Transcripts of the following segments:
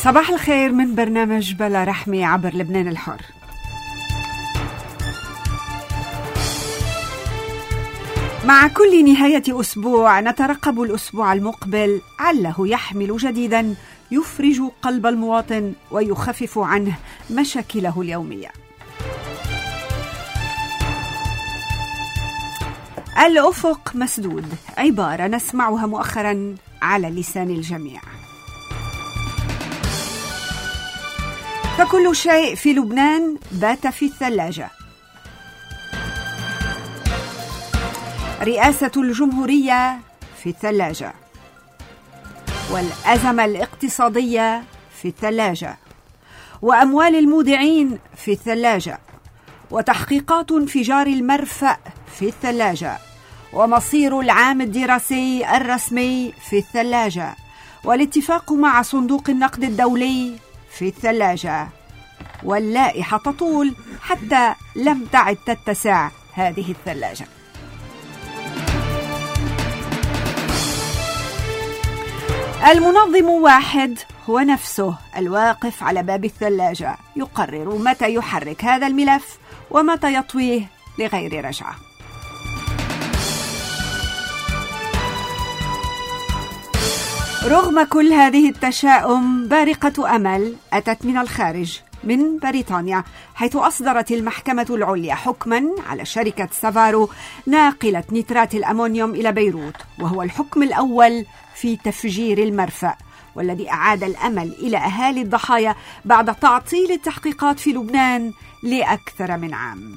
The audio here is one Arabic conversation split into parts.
صباح الخير من برنامج بلا رحمة عبر لبنان الحر. مع كل نهاية أسبوع نترقب الأسبوع المقبل عله يحمل جديدا يفرج قلب المواطن ويخفف عنه مشاكله اليومية. الأفق مسدود، عبارة نسمعها مؤخرا على لسان الجميع. فكل شيء في لبنان بات في الثلاجة. رئاسة الجمهورية في الثلاجة، والأزمة الاقتصادية في الثلاجة، وأموال المودعين في الثلاجة، وتحقيقات انفجار المرفأ في الثلاجة، ومصير العام الدراسي الرسمي في الثلاجة، والاتفاق مع صندوق النقد الدولي في الثلاجة، واللائحة تطول حتى لم تعد تتسع هذه الثلاجة. المنظم واحد هو نفسه الواقف على باب الثلاجة، يقرر متى يحرك هذا الملف ومتى يطويه لغير رجعة. رغم كل هذه التشاؤم، بارقة أمل أتت من الخارج، من بريطانيا، حيث أصدرت المحكمة العليا حكما على شركة سافارو ناقلة نترات الأمونيوم إلى بيروت، وهو الحكم الأول في تفجير المرفأ، والذي أعاد الأمل إلى أهالي الضحايا بعد تعطيل التحقيقات في لبنان لأكثر من عام.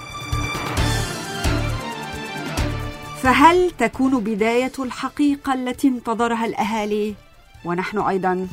فهل تكون بداية الحقيقة التي انتظرها الأهالي ونحن أيضا؟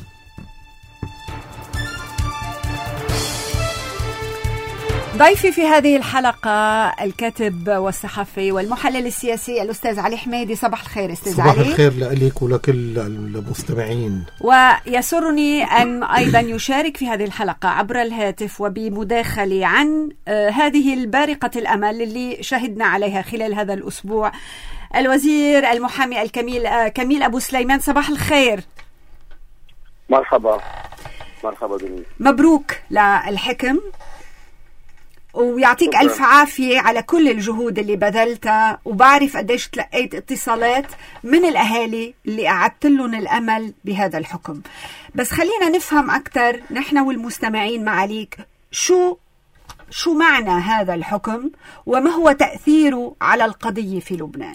ضيفي في هذه الحلقة الكاتب والصحفي والمحلل السياسي الأستاذ علي حميدي. صباح الخير أستاذ علي. صباح الخير لك ولكل المستمعين. ويسرني أن أيضا يشارك في هذه الحلقة عبر الهاتف وبمداخلة عن هذه البارقة الأمل اللي شهدنا عليها خلال هذا الأسبوع الوزير المحامي كميل أبو سليمان. صباح الخير. مرحبا دنيا. مبروك للحكم، ويعطيك ألف عافية على كل الجهود اللي بذلتها، وبعرف قديش تلقيت اتصالات من الأهالي اللي أعدت لهم الأمل بهذا الحكم. بس خلينا نفهم أكتر نحن والمستمعين معاليك، شو معنى هذا الحكم وما هو تأثيره على القضية في لبنان؟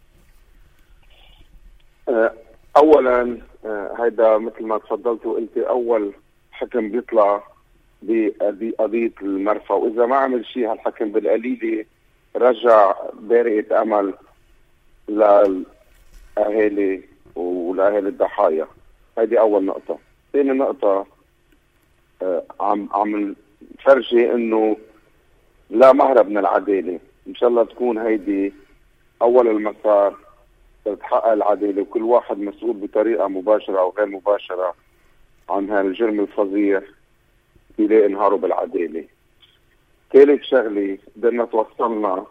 أولا هيدا مثل ما تفضلت وقلت أول حكم بيطلع بقضية المرفأ، وإذا ما عمل شيء هالحكم بالقليلة رجع بارقة أمل للأهالي ولأهالي الضحايا. هذه أول نقطة. ثاني نقطة، عم فرجي إنه لا مهرب من العدالة. إن شاء الله تكون هيدي أول المسار تتحقق العدالة، وكل واحد مسؤول بطريقة مباشرة أو غير مباشرة عن هالجرم الفظيع يلاقي نهاره بالعدالة. ثالث شغلة، بدنا توصلنا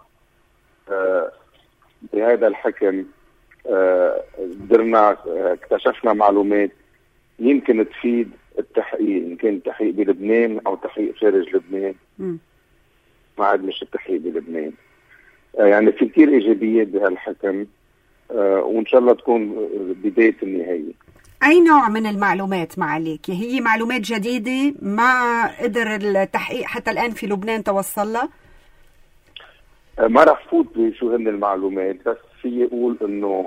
بهذا الحكم، قدرنا اكتشفنا معلومات يمكن تفيد التحقيق، إن كان تحقيق بلبنان أو تحقيق خارج لبنان. ما عاد مش التحقيق بلبنان. يعني في كتير إيجابيات بهالحكم، وإن شاء الله تكون بداية النهاية. أي نوع من المعلومات معاليك؟ هي معلومات جديدة ما قدر التحقيق حتى الآن في لبنان توصل لها؟ ما رح فوت بشو هن المعلومات، بس في يقول إنه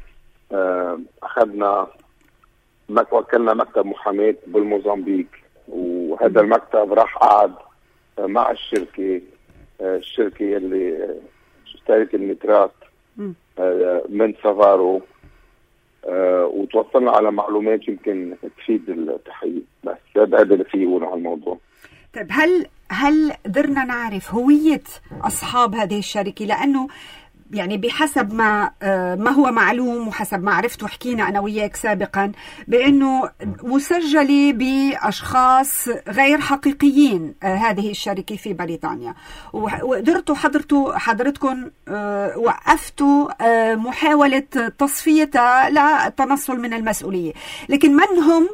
أخذنا وكلنا مكتب محاماة بالموزمبيق، وهذا المكتب راح قعد مع الشركة اللي اشترت النترات من سافارو، وتوصلنا على معلومات يمكن تفيد التحقيق. بس هذا اللي فيه يقول على الموضوع. طيب هل قدرنا نعرف هوية أصحاب هذه الشركة؟ لأنه يعني بحسب ما هو معلوم وحسب ما عرفت وحكينا أنا وياك سابقا بأنه مسجلة بأشخاص غير حقيقيين هذه الشركة في بريطانيا، وقدرتوا حضرتكم وقفتوا محاولة تصفيتها للتنصل من المسؤولية. لكن من هم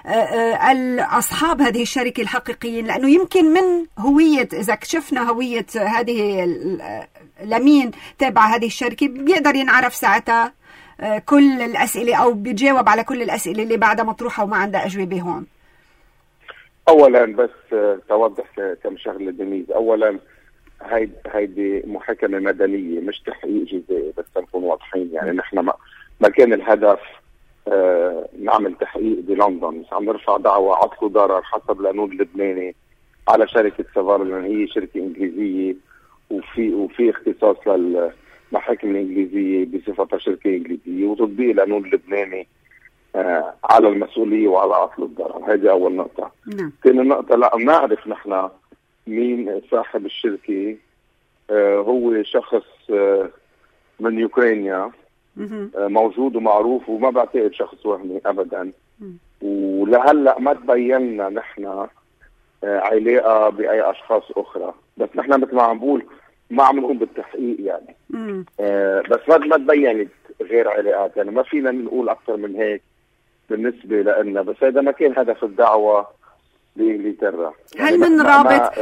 أصحاب هذه الشركة الحقيقيين، لأنه يمكن من هوية، إذا كشفنا هوية هذه لمين تابع هذه الشركة بيقدر ينعرف ساعتها كل الأسئلة أو بيجاوب على كل الأسئلة اللي بعدها مطروحة وما عندها أجوبة هون. أولا بس توضح كم شغلة دنيز. أولا هيدي محاكمة مدنية مش تحقيق جزائي، بس نكون واضحين. يعني نحن ما كان الهدف نعمل تحقيق بلندن، بس عم نرفع دعوة عطل ضرر حسب القانون اللبناني على شركة سافارو، لأن هي شركة إنجليزية وفي اختصاص للمحاكم الإنجليزية بصفتها شركة إنجليزية، وتطبيق القانون اللبناني على المسؤولية وعلى عطل الضرر. هذه أول نقطة. ثاني نقطة، لا نعرف نحن مين صاحب الشركة. هو شخص من يوكرانيا موجود ومعروف، وما بعتقد شخص وهمي أبدا. ولهلأ ما تبيننا نحن علاقة بأي أشخاص أخرى، بس نحن مثل ما عم بقول ما عم نقوم بالتحقيق يعني. بس ما تبينت غير علاقات، يعني ما فينا نقول أكثر من هيك بالنسبة لنا. بس هذا ما كان هدف الدعوة بإنجلترا. هل من رابط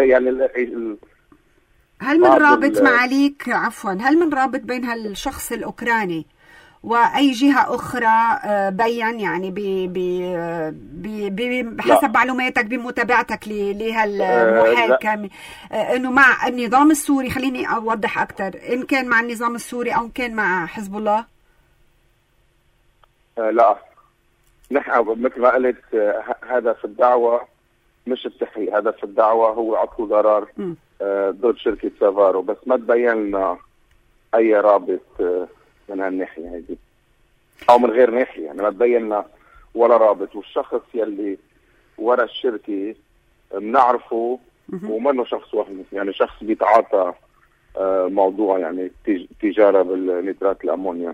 هل من رابط معاليك عفوا هل من رابط بين هالشخص الأوكراني وأي جهة أخرى بيّن، يعني بحسب معلوماتك بمتابعتك لهالمحاكمة، إنه مع النظام السوري؟ خليني أوضح أكثر، إن كان مع النظام السوري أو كان مع حزب الله؟ لا، نحن مثل ما قلت هدف الدعوة مش التحقيق. هدف الدعوة هو عطل ضرر ضد شركة سافارو، بس ما تبين لنا أي رابط من هالناحية هذه أو من غير ناحية، يعني ما تبين لنا ولا رابط. والشخص يلي ورا الشركة بنعرفه ومنه شخص وهمي، يعني شخص بيتعاطى موضوع يعني تجارة بالنيترات الأمونيا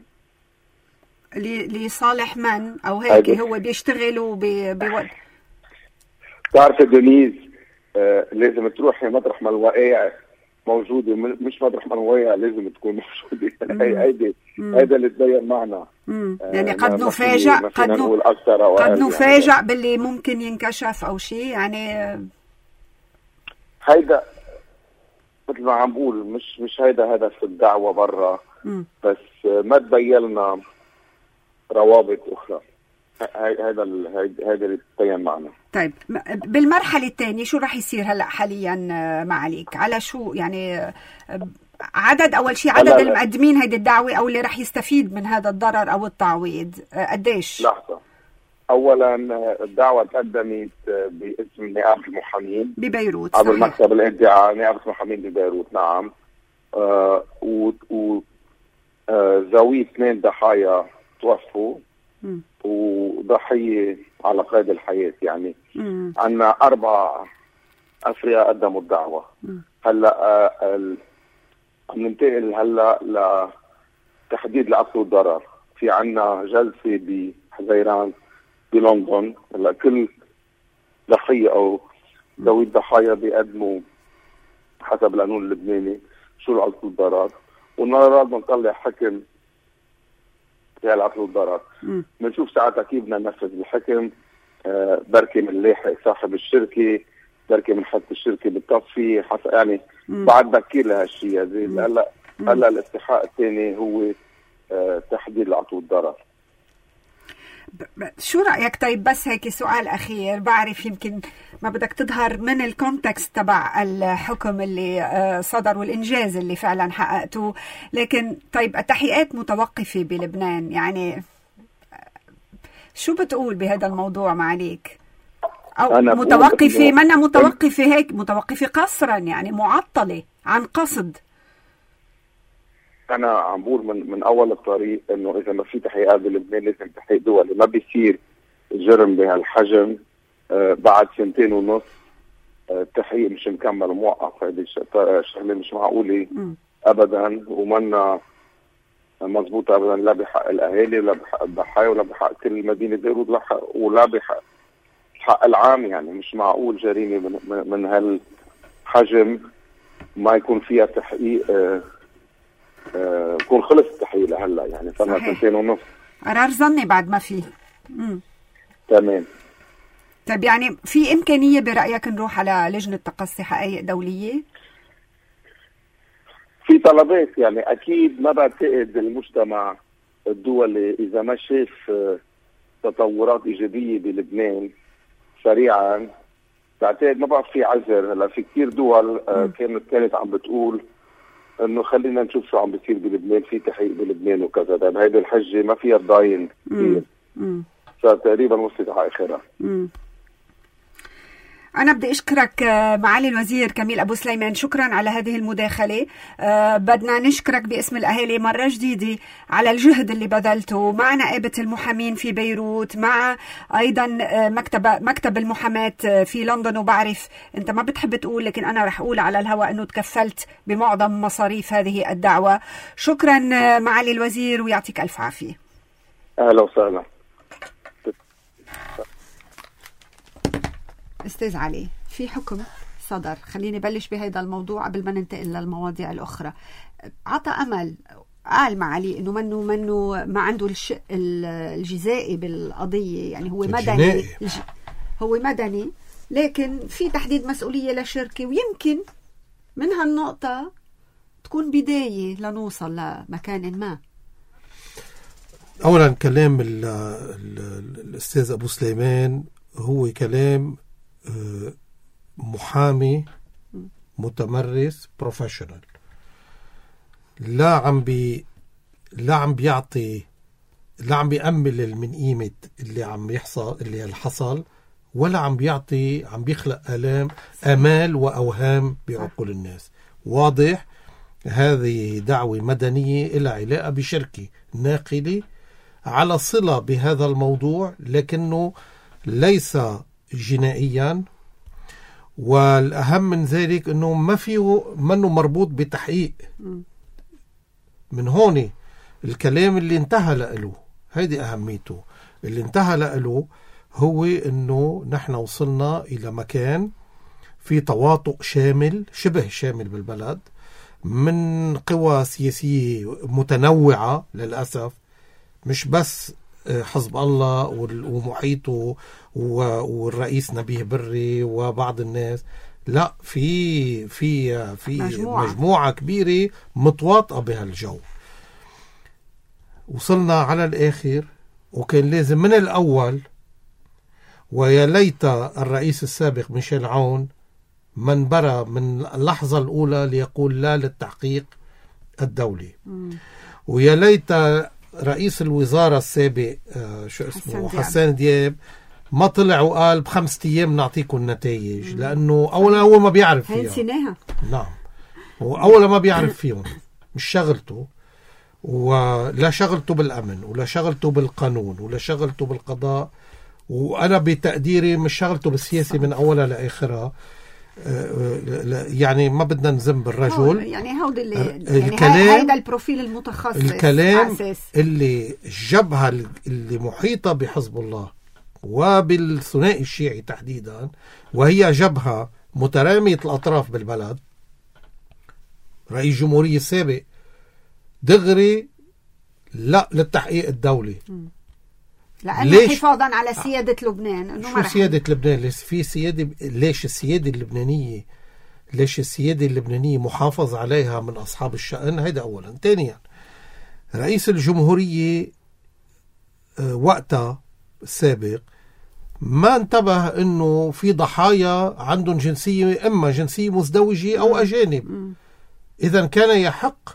لصالح من أو هيك هو بيشتغلوا بوقت. تعرف دنيز، لازم تروحي مطرح ما الوقائع موجودة، مش مطرح ما الوقائع لازم تكون موجودة. هيدا اللي تبين معنا. يعني قد نفاجأ باللي ممكن ينكشف أو شيء، يعني هيدا مثل ما عم بقول مش هيدا هدف الدعوة برا، بس ما تبين لنا روابط أخرى. هذا اللي تبين معنا. طيب بالمرحلة الثانية شو راح يصير هلأ حاليا معاليك؟ على شو يعني عدد، أول شيء عدد المقدمين هيدي الدعوة أو اللي راح يستفيد من هذا الضرر أو التعويض قديش؟ لحظة، أولا الدعوة تقدمت باسم نيابة المحامين ببيروت عبر مكتب الادعاء نيابة المحامين ببيروت. نعم. زاوية 2 ضحايا توفوا وضحية على قيد الحياة. يعني عنا 4 أفرياء قدموا الدعوة. هلأ عم ننتقل هلأ لتحديد العطل والضرر. في عنا جلسة بحزيران بلندن. هلأ كل ضحية أو ذوي الضحايا بيقدموا حسب القانون اللبناني شو العطل والضرر، والنهار بنطلع حكم في العطل والضرر. بنشوف ساعتها كيف بدنا ننفذ الحكم. بركي من لاحق صاحب الشركة، بركي من حط الشركة بالتصفية، يعني بعد بكير لهالشيء. هلا الاستحقاق الثاني هو تحديد العطل والضرر. شو رأيك؟ طيب بس هيك سؤال أخير، بعرف يمكن ما بدك تظهر من الكونتكست تبع الحكم اللي صدر والإنجاز اللي فعلا حققته، لكن طيب التحقيقات متوقفة بلبنان، يعني شو بتقول بهذا الموضوع معاليك؟ أو متوقفة منا متوقفة هيك متوقفة قصرا، يعني معطلة عن قصد. أنا عم بقول من أول الطريق إنه إذا ما في تحقيقات بلبنان لازم تحقيق دولي. ما بيصير جرم بهالحجم بعد 2.5 التحقيق مش مكمل وموقف. هذه الشغلة مش معقولة أبدا، ومنا مضبوطة أبدا، لا بحق الأهالي ولا بحق الضحايا ولا بحق كل مدينة بيروت ولا بحق الحق العام. يعني مش معقول جريمة من هالحجم ما يكون فيها تحقيق. يكون خلص التحقيق لهلا، يعني صار 2.5 قرار ظني بعد ما فيه. تمام. طيب يعني في إمكانية برأيك نروح على لجنة تقصي حقائق دولية؟ في طلبات، يعني أكيد ما بعتقد المجتمع الدولي إذا ما شاف تطورات إيجابية بلبنان سريعا، بعتقد ما بقى في عذر. هلا في كثير دول كانت عم بتقول انه خلينا نشوف شو عم بيصير بلبنان، في تحقيق بلبنان وكذا. طيب هيدي الحجه ما فيها تضاين كثير، فتقريبا وصلت على اخرها. أنا بدي أشكرك معالي الوزير كميل أبو سليمان، شكرا على هذه المداخلة. بدنا نشكرك باسم الأهالي مرة جديدة على الجهد اللي بذلته مع نائبة المحامين في بيروت، مع أيضا مكتب المحاماة في لندن. وبعرف أنت ما بتحب تقول، لكن أنا رح أقول على الهواء أنه تكفلت بمعظم مصاريف هذه الدعوة. شكرا معالي الوزير ويعطيك ألف عافية. أهلا وسهلا. أستاذ علي، في حكم صدر، خليني بلش بهذا الموضوع قبل ما ننتقل للمواضيع الأخرى. عطى أمل، قال معالي إنه منه ما عنده الشق الجزائي بالقضية، يعني هو مدني، هو مدني، لكن في تحديد مسؤولية للشركة، ويمكن من هالنقطة تكون بداية لنوصل لمكان ما. أولا كلام الأستاذ أبو سليمان هو كلام محامي متمرس بروفيشنال، لا عم بيأمل من قيمة اللي عم يحصل، اللي حصل، ولا عم بيخلق آمال وأوهام بعقول الناس. واضح هذه دعوة مدنية إلى علاقة بشركة ناقلة على صلة بهذا الموضوع، لكنه ليس جنائيا، والأهم من ذلك أنه منه مربوط بتحقيق. من هون الكلام اللي انتهى له، هيدي أهميته. اللي انتهى له هو أنه نحن وصلنا إلى مكان في تواطؤ شامل، شبه شامل بالبلد، من قوى سياسية متنوعة للأسف، مش بس حزب الله ومحيطه والرئيس نبيه بري وبعض الناس، لا، في مجموعة كبيرة متواطئة بهالجو. وصلنا على الآخر، وكان لازم من الأول، ويا ليت الرئيس السابق ميشيل عون من برا من اللحظة الأولى ليقول لا للتحقيق الدولي. ويا ليت رئيس الوزارة السابق حسان دياب ما طلع وقال ب5 أيام نعطيكم النتائج، لأنه أولا هو ما بيعرف فيها. نعم، وأولا ما بيعرف فيهم، مش شغلته، ولا شغلته بالأمن، ولا شغلته بالقانون، ولا شغلته بالقضاء، وأنا بتقديري مش شغلته بالسياسة من أولها لآخرها. يعني ما بدنا نذم الرجل، يعني هود هيدا البروفيل المتخصص، الكلام اللي الجبهة اللي محيطة بحزب الله وبالثنائي الشيعي تحديدا، وهي جبهة مترامية الأطراف بالبلد. رئيس الجمهورية السابق دغري لا للتحقيق الدولي، لأنه حفاظا على سيادة لبنان. شو سيادة لبنان؟ في سيادة. ليش السيادة اللبنانية محافظ عليها من أصحاب الشأن؟ هذا أولا. ثانيا، رئيس الجمهورية وقتها السابق ما انتبه أنه في ضحايا عندهم جنسية، إما جنسية مزدوجة أو أجانب. إذن كان يحق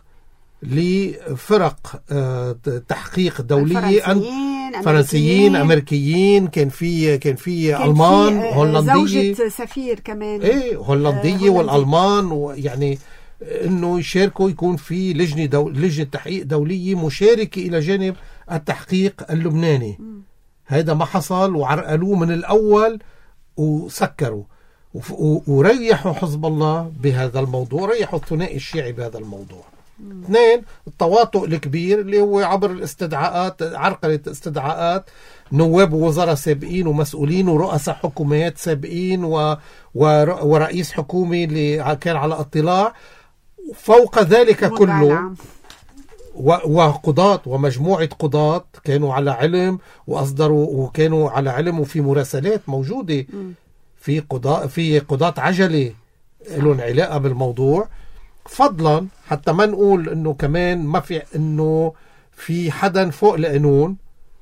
لفرق تحقيق دولية، فرنسيين، أمريكيين، كان في ألمان، هولندية، زوجة سفير كمان، هولندية والألمان، ويعني إنه يشاركوا، يكون في لجنة تحقيق دولية مشاركة إلى جانب التحقيق اللبناني. هذا ما حصل، وعرقلوه من الأول وسكروا وريحوا حزب الله بهذا الموضوع، ريحوا الثنائي الشيعي بهذا الموضوع. اثنين، التواطؤ الكبير اللي هو عبر الاستدعاءات، عرقلة استدعاءات نواب ووزراء سابقين ومسؤولين ورؤساء حكومات سابقين ورئيس حكومي اللي كان على اطلاع. فوق ذلك كله وقضاة ومجموعة قضاة كانوا على علم وأصدروا، وكانوا على علم، وفي مراسلات موجودة في قضاة عجلة لهم علاقة بالموضوع. فضلا حتى ما نقول انه كمان ما في انه في حدا فوق القانون.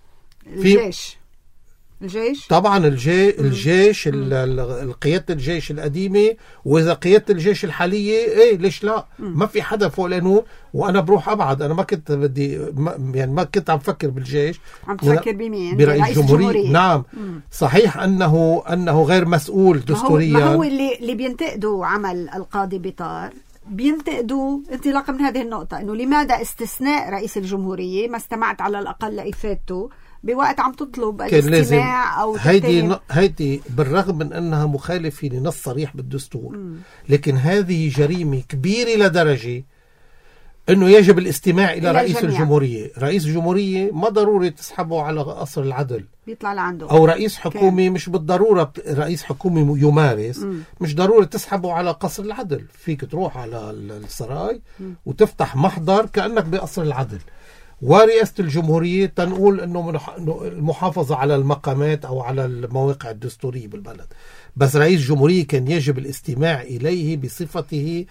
الجيش طبعا الجيش قيادة الجيش القديمة، وإذا قيادة الجيش الحالية إيه ليش لا؟ ما في حدا فوق القانون. وأنا بروح أبعد، أنا ما كنت ما كنت عم فكر بالجيش، عم تفكر بمين؟ برئيس الجمهورية. نعم. صحيح أنه غير مسؤول دستوريا. ما هو اللي بينتقدوا عمل القاضي بيطار بينتقدوا انطلاقا من هذه النقطة، إنه لماذا استثناء رئيس الجمهورية؟ ما استمعت على الأقل لإفادته بوقت عم تطلب الاستماع أو هيدي بالرغم من أنها مخالفة لنص صريح بالدستور، لكن هذه جريمة كبيرة لدرجة أنه يجب الاستماع إلى رئيس الجمهورية. رئيس الجمهورية ما ضروري تسحبه على قصر العدل، بيطلع لعنده. أو رئيس حكومي مش بالضرورة رئيس حكومي يمارس مش ضروري تسحبه على قصر العدل. فيك تروح على السراي وتفتح محضر كأنك بقصر العدل. ورئاسة الجمهورية تنقول أنه المحافظة على المقامات أو على المواقع الدستورية بالبلد. بس رئيس الجمهورية كان يجب الاستماع إليه بصفته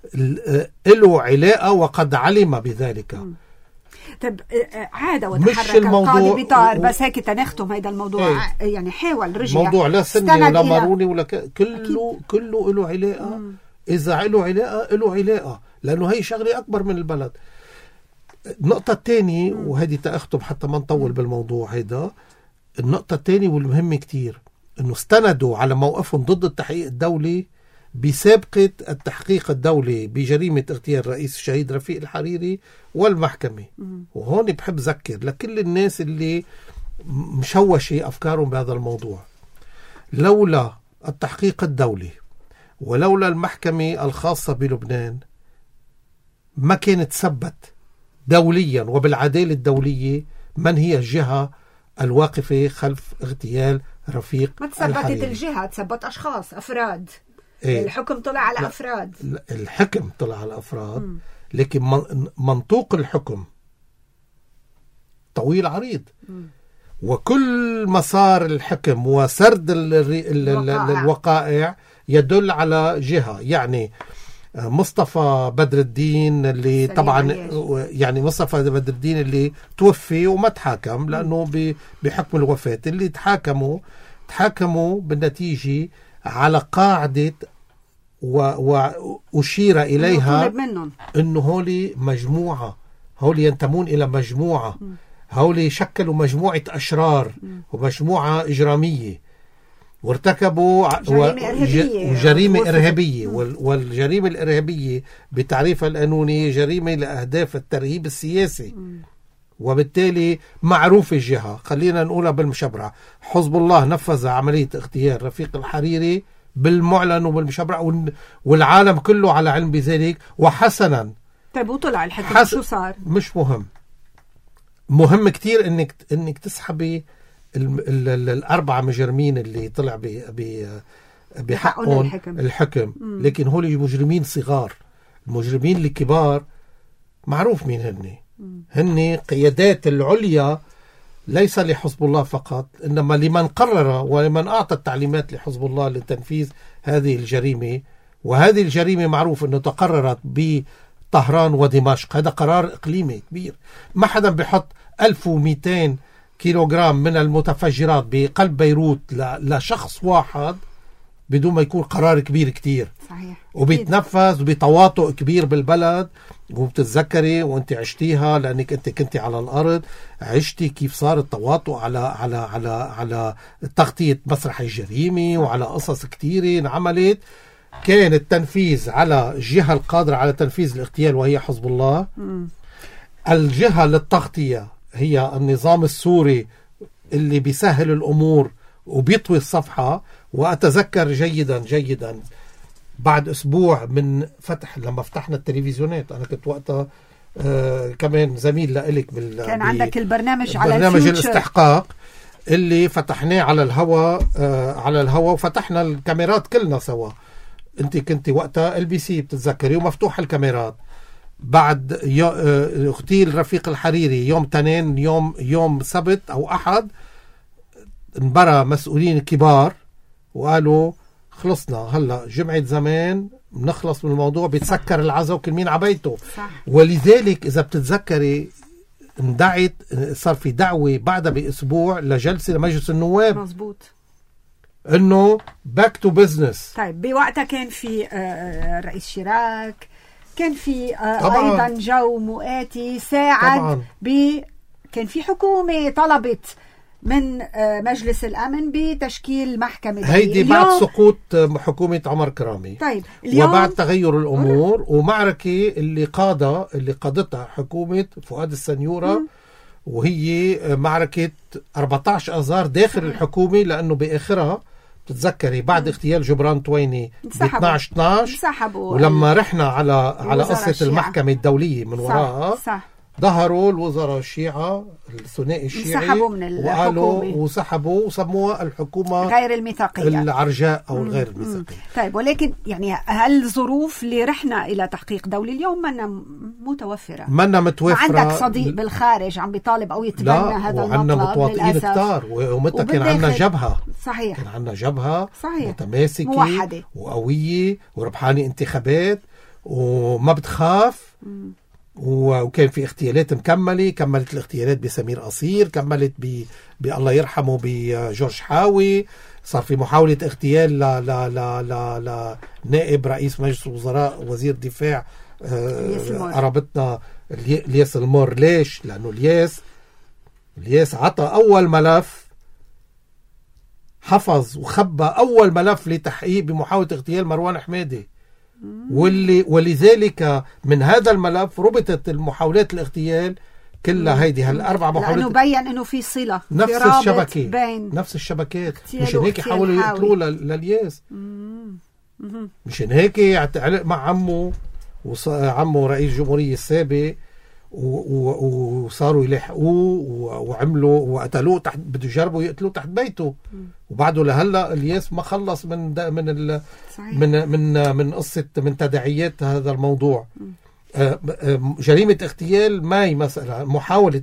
له علاقة وقد علم بذلك. طب عاد وتحرك القاضي بيطار، بس هيك تنختم هيدا الموضوع. يعني حاول رجع موضوع لا سني ولا ماروني ولا كله له علاقة. إذا له علاقة له علاقة، لأنه هي شغلة أكبر من البلد. النقطة الثانية، وهذه تأختم حتى ما نطول بالموضوع هيدا، النقطة الثانية والمهمة كتير، أنه استندوا على موقفهم ضد التحقيق الدولي بسابقة التحقيق الدولي بجريمة اغتيال رئيس الشهيد رفيق الحريري والمحكمة. وهون بحب ذكر لكل الناس اللي مشوشة أفكارهم بهذا الموضوع، لولا التحقيق الدولي ولولا المحكمة الخاصة بلبنان ما كانت ثبت دوليا وبالعدالة الدولية من هي الجهة الواقفة خلف اغتيال رفيق الحريري. ما تثبتت الجهة، تثبت أشخاص أفراد. الحكم طلع على أفراد. الحكم طلع على أفراد، لكن منطوق الحكم طويل عريض. وكل مسار الحكم وسرد الوقائع يدل على جهة. يعني مصطفى بدر الدين اللي طبعا يعني مصطفى بدر الدين اللي توفي وما تحاكم لأنه بحكم الوفاة، اللي تحاكموا بالنتيجة على قاعدة وأشير إليها أنه هولي مجموعة، هولي ينتمون إلى مجموعة، هولي شكلوا مجموعة أشرار ومجموعة إجرامية وارتكبوا جريمة إرهابية. والجريمة الإرهابية بتعريفها القانوني جريمة لأهداف الترهيب السياسي، وبالتالي معروف الجهة. خلينا نقولها بالمشبرة، حزب الله نفذ عملية اغتيال رفيق الحريري بالمعلن وبالمشبرة، والعالم كله على علم بذلك. وحسنا طيب وطلع الحكم شو صار؟ مش مهم كتير انك تسحبي الأربعة مجرمين اللي طلع بحقهم الحكم. لكن هول مجرمين صغار. المجرمين الكبار معروف مين هن قيادات العليا، ليس لحزب الله فقط، إنما لمن قرر ولمن أعطى التعليمات لحزب الله لتنفيذ هذه الجريمة. وهذه الجريمة معروف أنه تقررت بطهران ودمشق. هذا قرار إقليمي كبير. ما حدا بيحط 1200 كيلوغرام من المتفجرات بقلب بيروت لشخص واحد بدون ما يكون قرار كبير كتير. صحيح. وبيتنفذ بتواطؤ كبير بالبلد. وبتتذكري وانت عشتيها لانك انت كنتي على الارض، عشتي كيف صار التواطؤ على تغطية مسرح الجريمة وعلى قصص كتيرة انعملت. كان التنفيذ على الجهة القادرة على تنفيذ الاغتيال وهي حزب الله. الجهة للتغطية هي النظام السوري اللي بيسهل الأمور وبيطوي الصفحة. وأتذكر جيدا بعد أسبوع من لما فتحنا التلفزيونات، أنا كنت وقتها كمان زميل لإلك كان عندك البرنامج على برنامج الاستحقاق اللي فتحناه على الهواء وفتحنا الكاميرات كلنا سوا. انت كنت وقتها LBC بتتذكري ومفتوح الكاميرات. بعد اغتيل رفيق الحريري يوم تنين، يوم سبت أو أحد، انبرى مسؤولين كبار وقالوا خلصنا هلا جمعة زمان بنخلص من الموضوع، بيتسكر العزا وكل مين عبيته. ولذلك إذا بتتذكري اندعت، صار في دعوة بعدها بأسبوع لجلسة لمجلس النواب. مزبوط. انه باك تو بزنس. طيب بوقتها كان في رئيس شراك، كان في طبعاً. ايضا جو مؤاتي ساعد كان في حكومة طلبت من مجلس الأمن بتشكيل محكمة. هيدي بعد سقوط حكومة عمر كرامي. طيب وبعد تغير الأمور ومعركة اللي قادتها حكومة فؤاد السنيورة، وهي معركة 14 أذار داخل الحكومة، لأنه بآخرها بتتذكري بعد اغتيال جبران تويني ب 12/12 ولما رحنا على قصة المحكمة الدولية من وراءها ظهروا الوزراء الشيعة الثنائي الشيعي وقالوا وسحبوا وسموها الحكومة غير الميثاقية العرجاء أو الغير الميثاقية. طيب ولكن يعني الظروف اللي رحنا إلى تحقيق دولي اليوم منا متوفرة، منا متوفرة. عندك صديق بالخارج عم بيطالب أو يتبنى هذا المطلب. وعندنا متواطئين كتار، ومتى كان عندنا جبهة. صحيح. كان عندنا جبهة صحيح. متماسكة موحدة وقوية وربحانة انتخابات وما بتخاف. وكان في اغتيالات كملت الاغتيالات بسمير قصير، كملت الله يرحمه بجورج حاوي، صار في محاولة اغتيال لنائب رئيس مجلس الوزراء وزير دفاع قرابتنا الياس المور. ليش؟ لأنه الياس عطى أول ملف، حفظ وخبى أول ملف لتحقيق بمحاولة اغتيال مروان حمادي، ولذلك من هذا الملف ربطت المحاولات الاغتيال كلها. هيدي هالأربع محاولات لأنه بيّن إنه في صلة، نفس الشبكة، نفس الشبكات. مشان هيك حاولوا يقتلوه للياس. مشان هيك علق مع عمه رئيس الجمهورية السابق وصاروا يلحقوه وعملوا وقتلوه تحت، بده يجربوا يقتلوه تحت بيته. وبعده لهلا الياس ما خلص من قصة من تداعيات هذا الموضوع. جريمة اغتيال ماي مثلا، محاولة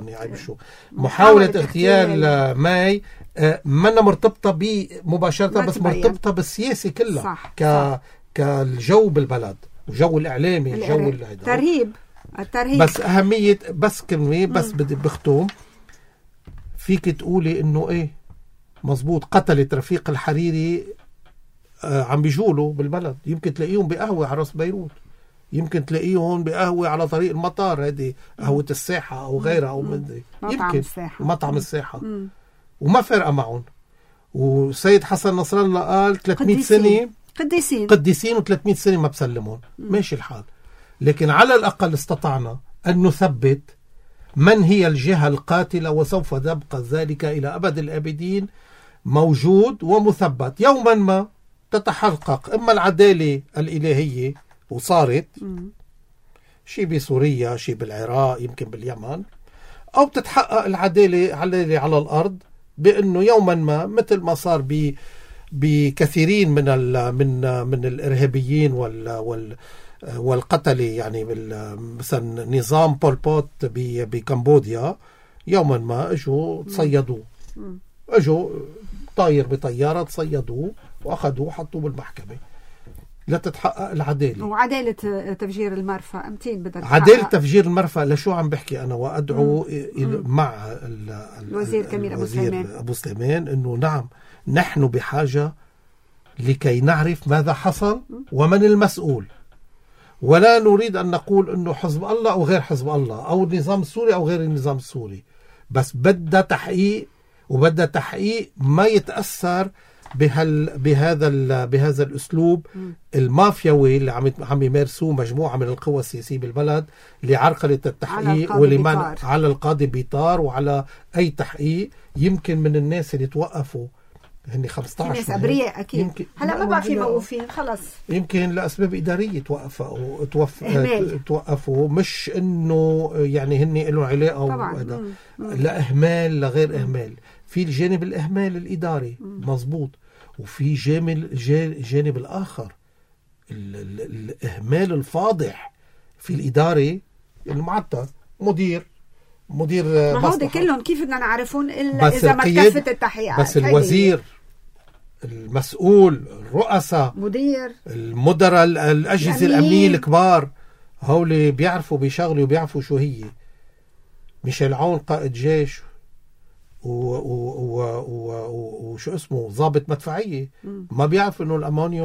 محاولة اغتيال ماي منا مرتبطة مباشرة، بس مرتبطة بالسياسة كلها. كالجو بالبلد وجو الإعلامي، الجو الترهيب. بس أهمية بس كلمة بس بدي بختم فيك تقولي إنه إيه مزبوط. قتلت رفيق الحريري عم بيجولوا بالبلد، يمكن تلاقيهم بقهوة على راس بيروت، يمكن تلاقيهم بقهوة على طريق المطار، هذه قهوة الساحة أو غيرها أو من يمكن مطعم الساحة وما فرق معهم. وسيد حسن نصر الله قال 300 سنة قديسين و300 سنة ما بسلمون. ماشي الحال، لكن على الأقل استطعنا أن نثبت من هي الجهة القاتلة، وسوف تبقى ذلك إلى أبد الآبدين موجود ومثبت. يوما ما تتحقق إما العدالة الإلهية، وصارت شيء بسوريا، شيء بالعراق، يمكن باليمن، أو بتتحقق العدالة على الأرض، بأنه يوما ما مثل ما صار بكثيرين من الإرهابيين والقتل، يعني مثلا نظام بول بوت بكمبوديا، يوما ما اجوا تصيدوه، اجوا طاير بطيارة تصيدوه واخذوه حطوه بالمحكمة لتتحقق العدالة. وعدالة تفجير المرفأ أمتين بدك عدالة تفجير المرفأ. لشو عم بحكي أنا وأدعو مع الوزير كميل أبو سليمان إنه نعم، نحن بحاجة لكي نعرف ماذا حصل ومن المسؤول، ولا نريد أن نقول أنه حزب الله أو غير حزب الله أو النظام السوري أو غير النظام السوري، بس بدها تحقيق، وبدها تحقيق ما يتأثر بهذا الأسلوب المافيوي اللي عم يمارسوه مجموعة من القوى السياسية بالبلد لعرقلة التحقيق ولمنع على القاضي بيطار وعلى أي تحقيق. يمكن من الناس اللي توقفوا هني 15 ناس أبرياء أكيد. هلا ما بقى في موقوفين خلص، يمكن لأسباب إدارية توقفوا، مش إنه يعني هني له علاقة لا إهمال لا غير إهمال. في الجانب الإهمال الإداري مزبوط، وفي جانب الآخر الإهمال الفاضح في الإدارة المعطل مدير ما هو كلهم كيف بدنا نعرفون إلا إذا ما تكفت التحقيقات. بس الوزير المسؤول الرؤساء مدير المدراء الأجهزة الأمنية الكبار هولي بيعرفوا بيشغلوا وبيعرفوا شو هي. ميشيل عون قائد جيش وشو اسمه ضابط مدفعية ما بيعرف انه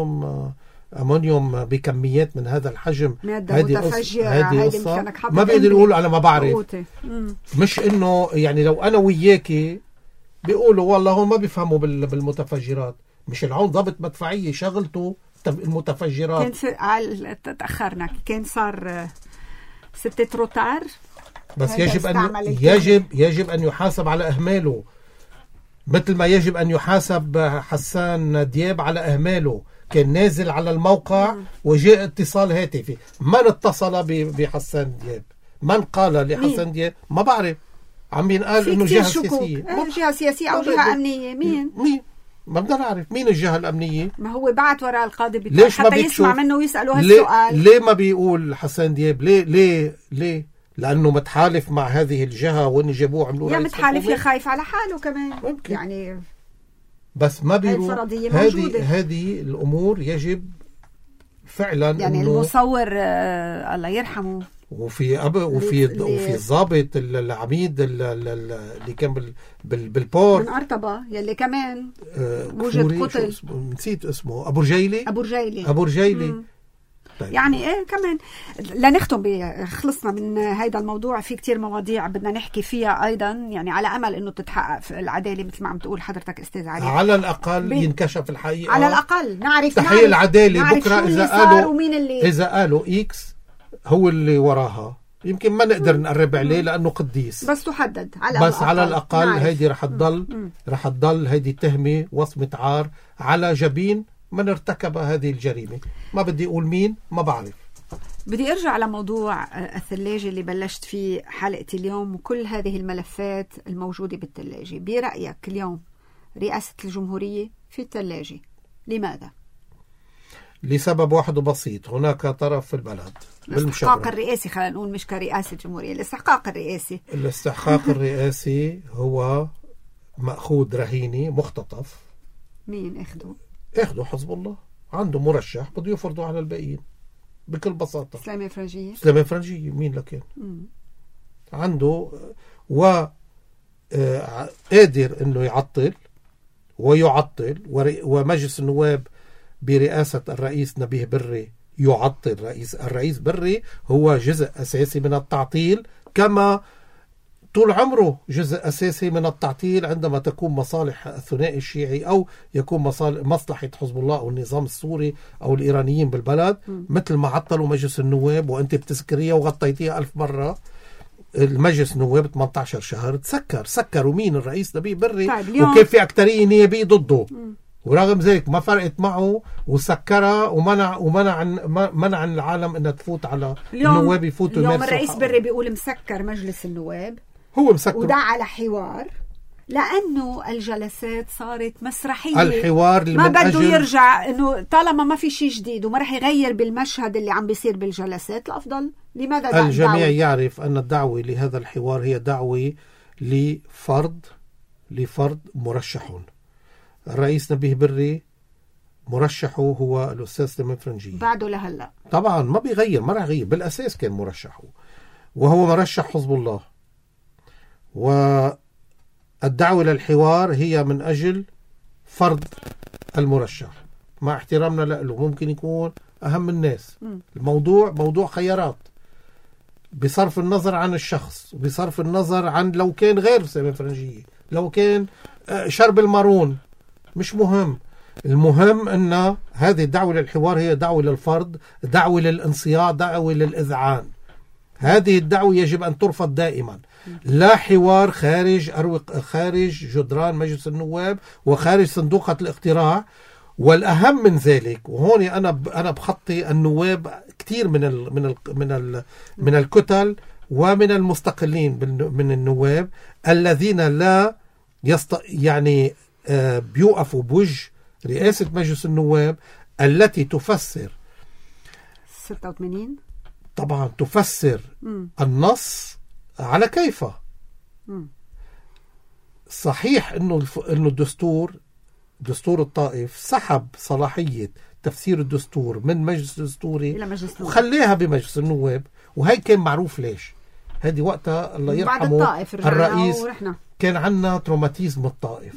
الامونيوم بكميات من هذا الحجم هذه قصة ما بيقدر يقول انا ما بعرف. مش انه يعني لو انا وياكي بيقولوا والله هم ما بيفهموا بالمتفجرات. ميشيل عون ضابط مدفعية شغلته المتفجرات. تأخرنا كان صار 6 روتار بس يجب أن يحاسب على إهماله مثل ما يجب أن يحاسب حسان دياب على إهماله. كان نازل على الموقع وجاء اتصال هاتفي. من اتصل بحسان دياب؟ من قال لحسان دياب؟ ما بعرف. عم ينقال إنه جهة سياسية جهة سياسية أو جهة أمنية. مين؟ ما بدنا نعرف مين الجهة الأمنية. ما هو بعت وراء القاضي بتاعه حتى يسمع منه ويسأله هالسؤال. ليه ما بيقول حسان دياب؟ ليه لأنه متحالف مع هذه الجهة وإن جابوه عملوا يا متحالف يا خايف على حاله كمان ممكن. يعني بس ما بيروح. هذه الأمور يجب فعلا يعني المصور الله يرحمه وفي الضابط العميد اللي كان بالبور من أرطبة يلي كمان وجد قتل. نسيت اسمه أبو رجيلي. طيب. يعني كمان لنختم خلصنا من هذا الموضوع. في كتير مواضيع بدنا نحكي فيها أيضا يعني على أمل إنه تتحقق العدالة مثل ما عم تقول حضرتك أستاذ علي. على الأقل ينكشف الحقيقة. على الأقل نعرف تحقيق العدالة. بكرة إذا قالوا إكس هو اللي وراها يمكن ما نقدر نقرب عليه لأنه قديس بس تحدد على الأقل هيدي رح تضل هيدي تهمة وصمة عار على جبين من ارتكب هذه الجريمة. ما بدي أقول مين ما بعرف. بدي أرجع لموضوع الثلاجة اللي بلشت فيه حلقة اليوم وكل هذه الملفات الموجودة بالثلاجة. برأيك اليوم رئاسة الجمهورية في الثلاجة لماذا؟ لسبب واحد بسيط. هناك طرف في البلد الاستحقاق الرئاسي. خلينا نقول مش كرئاسة جمهورية. الاستحقاق الرئاسي هو مأخوذ رهيني مختطف. مين اخده حزب الله. عنده مرشح بده يفرضه على الباقيين بكل بساطة. سلامة فرنجية مين لكن عنده قادر انه يعطل ومجلس النواب برئاسة الرئيس نبيه بري يعطل. الرئيس بري هو جزء أساسي من التعطيل كما طول عمره جزء أساسي من التعطيل عندما تكون مصالح الثنائي الشيعي أو يكون مصلحة حزب الله أو النظام السوري أو الإيرانيين بالبلد. مثل ما عطلوا مجلس النواب وأنت بتذكريها وغطيتيها 1000 مرة. المجلس النواب 18 شهر سكروا مين؟ الرئيس نبيه بري. وكيف في أكترية نيابية ضده ورغم ذلك ما فرقت معه وسكرها ومنع العالم انها تفوت على النواب يفوتوا. اليوم الرئيس بري بيقول مسكر مجلس النواب. هو مسكر ودعا على حوار لأنه الجلسات صارت مسرحية. الحوار ما بده يرجع إنه طالما ما في شيء جديد وما رح يغير بالمشهد اللي عم بيصير بالجلسات الأفضل لماذا الجميع يعرف أن الدعوة لهذا الحوار هي دعوة لفرض مرشحون. الرئيس نبيه بري مرشحه هو الأستاذ سليمان فرنجية بعده لهلا طبعا ما بيغير ما رح يغير. بالأساس كان مرشحه وهو مرشح حزب الله. والدعوة للحوار هي من أجل فرض المرشح مع احترامنا له. ممكن يكون أهم الناس. الموضوع موضوع خيارات بصرف النظر عن الشخص وبصرف النظر عن لو كان غير سليمان فرنجية لو كان شرب المارون مش مهم. المهم أن هذه الدعوة للحوار هي دعوة للفرض دعوة للانصياع دعوة للإذعان. هذه الدعوة يجب أن ترفض دائما. لا حوار خارج جدران مجلس النواب وخارج صندوقة الاقتراع. والأهم من ذلك وهون أنا بخطي النواب كتير من الكتل ومن المستقلين من النواب الذين لا يعني بيوقفوا بوجه رئاسة مجلس النواب التي تفسر 86 طبعا تفسر النص على كيفه. صحيح انه دستور الطائف سحب صلاحية تفسير الدستور من مجلس دستوري وخليها بمجلس النواب، وهي كان معروف ليش. هذه وقتها الله يرحمه الرئيس كان عنا تروماتيزم الطائف.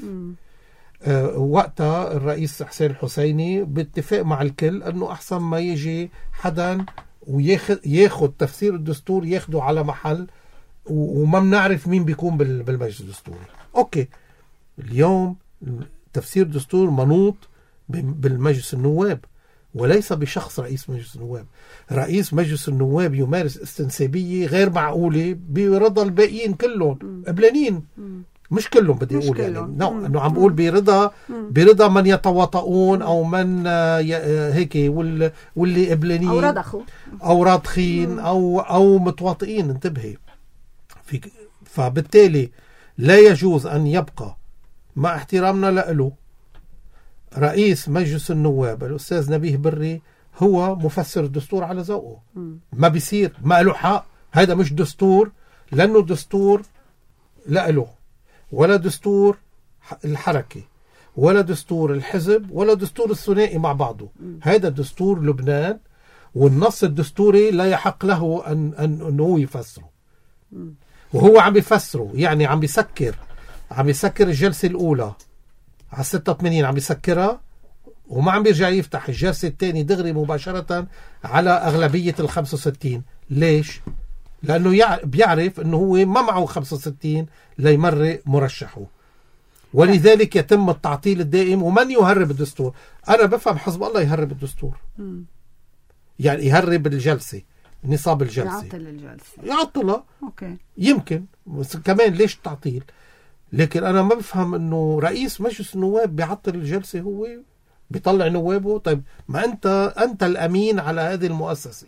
وقتها الرئيس حسين الحسيني باتفاق مع الكل انه احسن ما يجي حدا وياخد تفسير الدستور ياخده على محل وما بنعرف مين بيكون بالمجلس الدستوري. اوكي، اليوم تفسير الدستور منوط بالمجلس النواب وليس بشخص رئيس مجلس النواب. رئيس مجلس النواب يمارس استنسابية غير معقولة برضا الباقيين كلهم قبلانين. مش كلهم بدي اقول يعني انه عم بقول برضا من يتواطؤون او من هيك واللي قبلانين او رضخوا او راضخين او متواطئين. انتبهي، فبالتالي لا يجوز ان يبقى مع احترامنا له رئيس مجلس النواب الأستاذ نبيه بري هو مفسر الدستور على ذوقه. ما بيصير، ما له حق. هذا مش دستور، لأنه دستور لا له ولا دستور الحركة ولا دستور الحزب ولا دستور الثنائي مع بعضه. هذا دستور لبنان، والنص الدستوري لا يحق له أنه يفسره. وهو عم يفسره، يعني عم يسكر الجلسة الأولى على 86 عم يسكرها وما عم بيرجع يفتح الجلسة الثانية دغري مباشرة على أغلبية 65. ليش؟ لأنه بيعرف أنه هو ما معه 65 ليمرق مرشحه، ولذلك يتم التعطيل الدائم. ومن يهرب الدستور؟ أنا بفهم حزب الله يهرب الدستور، يعني يهرب الجلسة، نصاب الجلسة، يعطلها. أوكي. يمكن بس كمان ليش تعطيل؟ لكن أنا ما بفهم أنه رئيس مجلس النواب بيعطل الجلسة، هو بيطلع نوابه. طيب ما أنت الأمين على هذه المؤسسة،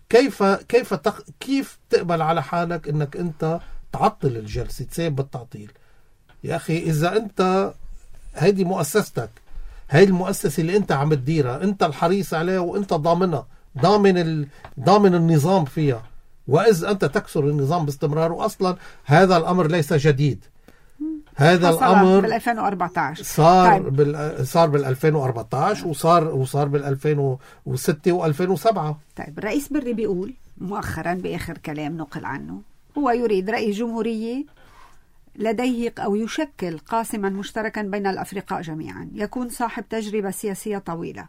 كيف تقبل على حالك أنك أنت تعطل الجلسة، تسيب بالتعطيل؟ يا أخي إذا أنت هذه مؤسستك، هذه المؤسسة اللي أنت عم تديرها، أنت الحريص عليها وأنت ضامنها، ضامن النظام فيها، وإذا أنت تكسر النظام باستمرار. وأصلا هذا الأمر ليس جديد، هذا الأمر بال 2014 صار بال 2014 وصار بال 2006 و2007. طيب الرئيس بري بيقول مؤخرا بآخر كلام نقل عنه هو يريد رئيس جمهورية لديه أو يشكل قاسما مشتركا بين الأفرقاء جميعا، يكون صاحب تجربة سياسية طويلة،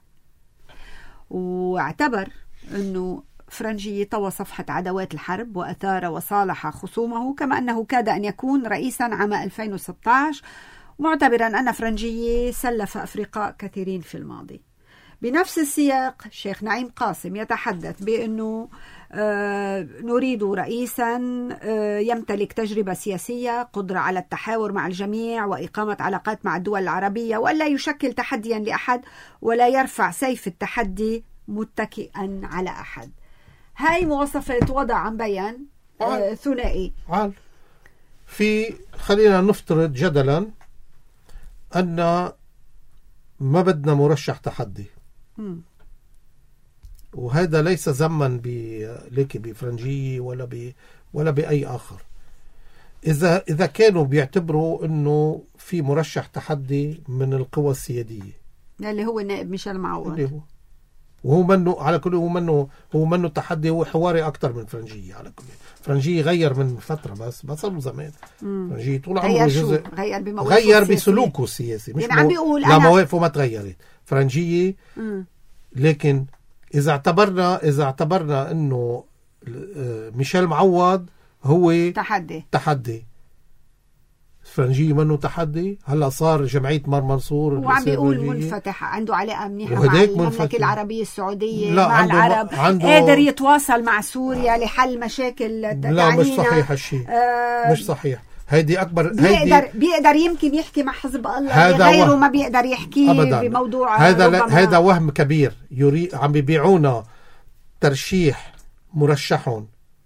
واعتبر أنه فرنجي طوى صفحة عدوات الحرب وأثار وصالح خصومه، كما أنه كاد أن يكون رئيسا عام 2016، معتبرا أن فرنجي سلف أفرقاء كثيرين في الماضي. بنفس السياق الشيخ نعيم قاسم يتحدث بأنه نريد رئيسا يمتلك تجربة سياسية، قدرة على التحاور مع الجميع وإقامة علاقات مع الدول العربية، وألا يشكل تحديا لأحد ولا يرفع سيف التحدي متكئا على أحد. هاي مواصفات وضع عن بيان ثنائي. خلينا نفترض جدلا أن ما بدنا مرشح تحدي، وهذا ليس ذما بفرنجية ولا بأي آخر. إذا كانوا بيعتبروا أنه في مرشح تحدي من القوى السيادية اللي هو النائب ميشيل معوض، وهو منه على كل هو منه تحدي، هو حواري أكتر من فرنجية. على كل فرنجية غير من فترة بس صار زمان. فرنجية طول عمره جزء غير بسلوكه السياسي، مش يعني لا مواقفه ما تغيرت فرنجية. لكن إذا اعتبرنا إنه ميشيل معوض هو تحدي، فرنجية منه تحدي. هلا صار جمعية مار منصور وعم بيقول منفتح، عنده علاقة منيحة مع المملكة العربية السعودية، مع العرب، قادر يتواصل مع سوريا لحل مشاكل لا مش صحيح هالشيء. مش صحيح. هيدي أكبر بيقدر يمكن يحكي مع حزب الله، غيره ما بيقدر يحكي بموضوع. هذا وهم كبير. عم بيبيعونا ترشيح مرشحون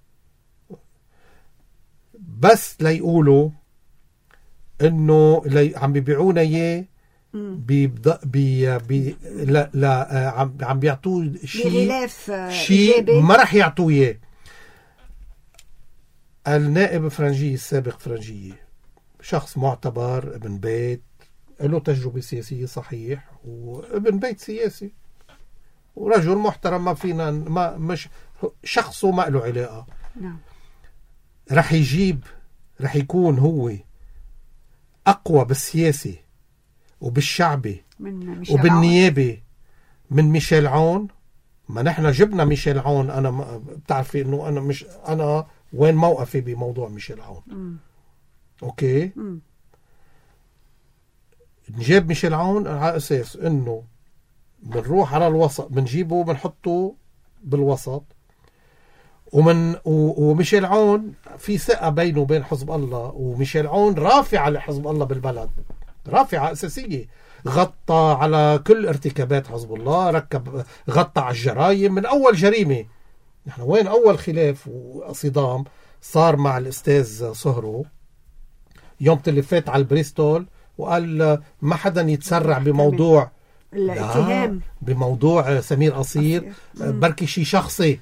بس ليقولوا انه عم بيبيعونا اياه عم بيعطوه شيء ما راح يعطوه اياه. النائب فرنجي السابق فرنجي شخص معتبر، ابن بيت، له تجربة سياسية صحيح، وابن بيت سياسي ورجل محترم، ما فينا مش شخصه ما له علاقة. نعم. رح يكون هو أقوى بالسياسة وبالشعبي وبالنيابة من ميشيل عون. ما نحن جبنا ميشيل عون. أنا بتعرفي إنه أنا وين موقفي بموضوع ميشيل عون. أوكي. نجيب ميشيل عون على أساس إنه بنروح على الوسط، بنجيبه بنحطه بالوسط، وميشيل عون في ثقة بينه وبين حزب الله، وميشيل عون رافع لحزب الله بالبلد، رافعة أساسية، غطى على كل ارتكابات حزب الله، غطى على الجرائم من أول جريمة. نحن وين أول خلاف وصدام صار مع الأستاذ صهرو يوم اللي فات على البريستول، وقال ما حدا يتسرع بموضوع الاتهام، بموضوع سمير قصير، بركي شي شخصي.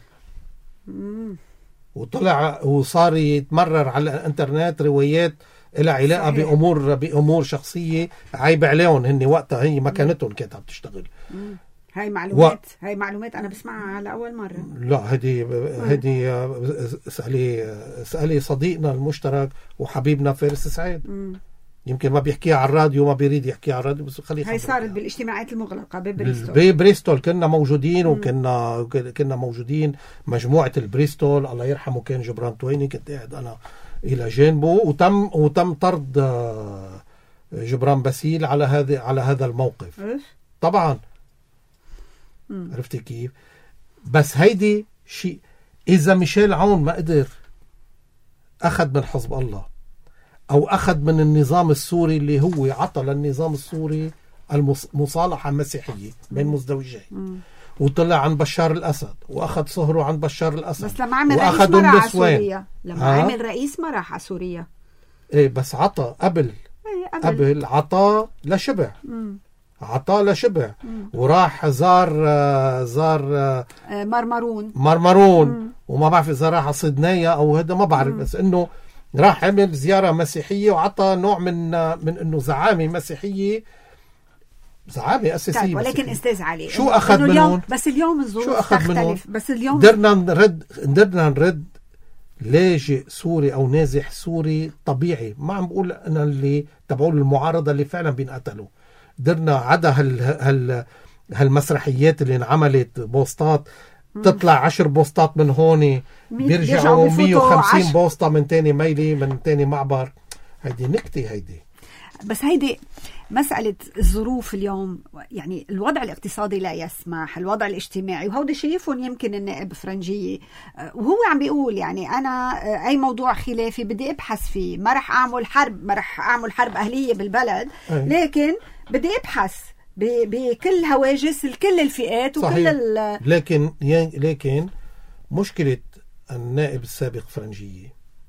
وطلع وصار يتمرر على الانترنت روايات لها علاقة بأمور شخصية عيب عليهم هن وقتها، هي مكانتهم كانت عم تشتغل. هاي معلومات أنا بسمعها على أول مرة. لا هدي اسألي صديقنا المشترك وحبيبنا فارس سعيد. يمكن ما بيحكيها على الراديو، ما بيريد يحكيها على الراديو، بس خليه. هاي صارت بالاجتماعات المغلقة ببريستول. كنا موجودين، وكنا موجودين مجموعة البريستول، الله يرحمه كان جبران تويني، كنت قاعد أنا إلى جانبه، وتم طرد جبران باسيل على هذا الموقف. طبعا عرفتي كيف؟ بس هيدي شيء، إذا ميشيل عون ما قدر أخذ من حزب الله أو أخذ من النظام السوري اللي هو عطى للنظام السوري المصالحة مسيحية بين مزدوجين، وطلع عن بشار الأسد وأخذ صهره عن بشار الأسد، بس لما عمل رئيس ما راح على سوريا. عمل رئيس ما راح على سوريا. إيه بس عطى قبل عطى لشبع. عطاه لشبع، وراح زار مرمرون وما بعرف إذا راح صدنايا أو هذا ما بعرف، بس إنه راح عمل زيارة مسيحية وعطى نوع من إنه زعامة مسيحية، زعامة أساسية. طيب ولكن أستاذ علي شو أخذ منهم؟ بس اليوم الظروف تختلف. بس اليوم قدرنا نرد لاجئ سوري أو نازح سوري طبيعي. ما عم بقول أنا اللي تبعون المعارضة اللي فعلا بينقتلوا. قدرنا عدا هالمسرحيات اللي انعملت، بوستات تطلع 10 بوستات من هون بيرجعوا 150 بوسطة من تاني ميلي من تاني معبر. هيدي نكتة. هيدي بس هيدي مسألة الظروف اليوم، يعني الوضع الاقتصادي لا يسمح، الوضع الاجتماعي، وهودي شايفهم يمكن النائب فرنجي وهو عم بيقول يعني أنا أي موضوع خلافي بدي أبحث فيه، ما رح أعمل حرب أهلية بالبلد، لكن بدي أبحث بكل هواجس كل الفئات وكل لكن مشكلة النائب السابق فرنجي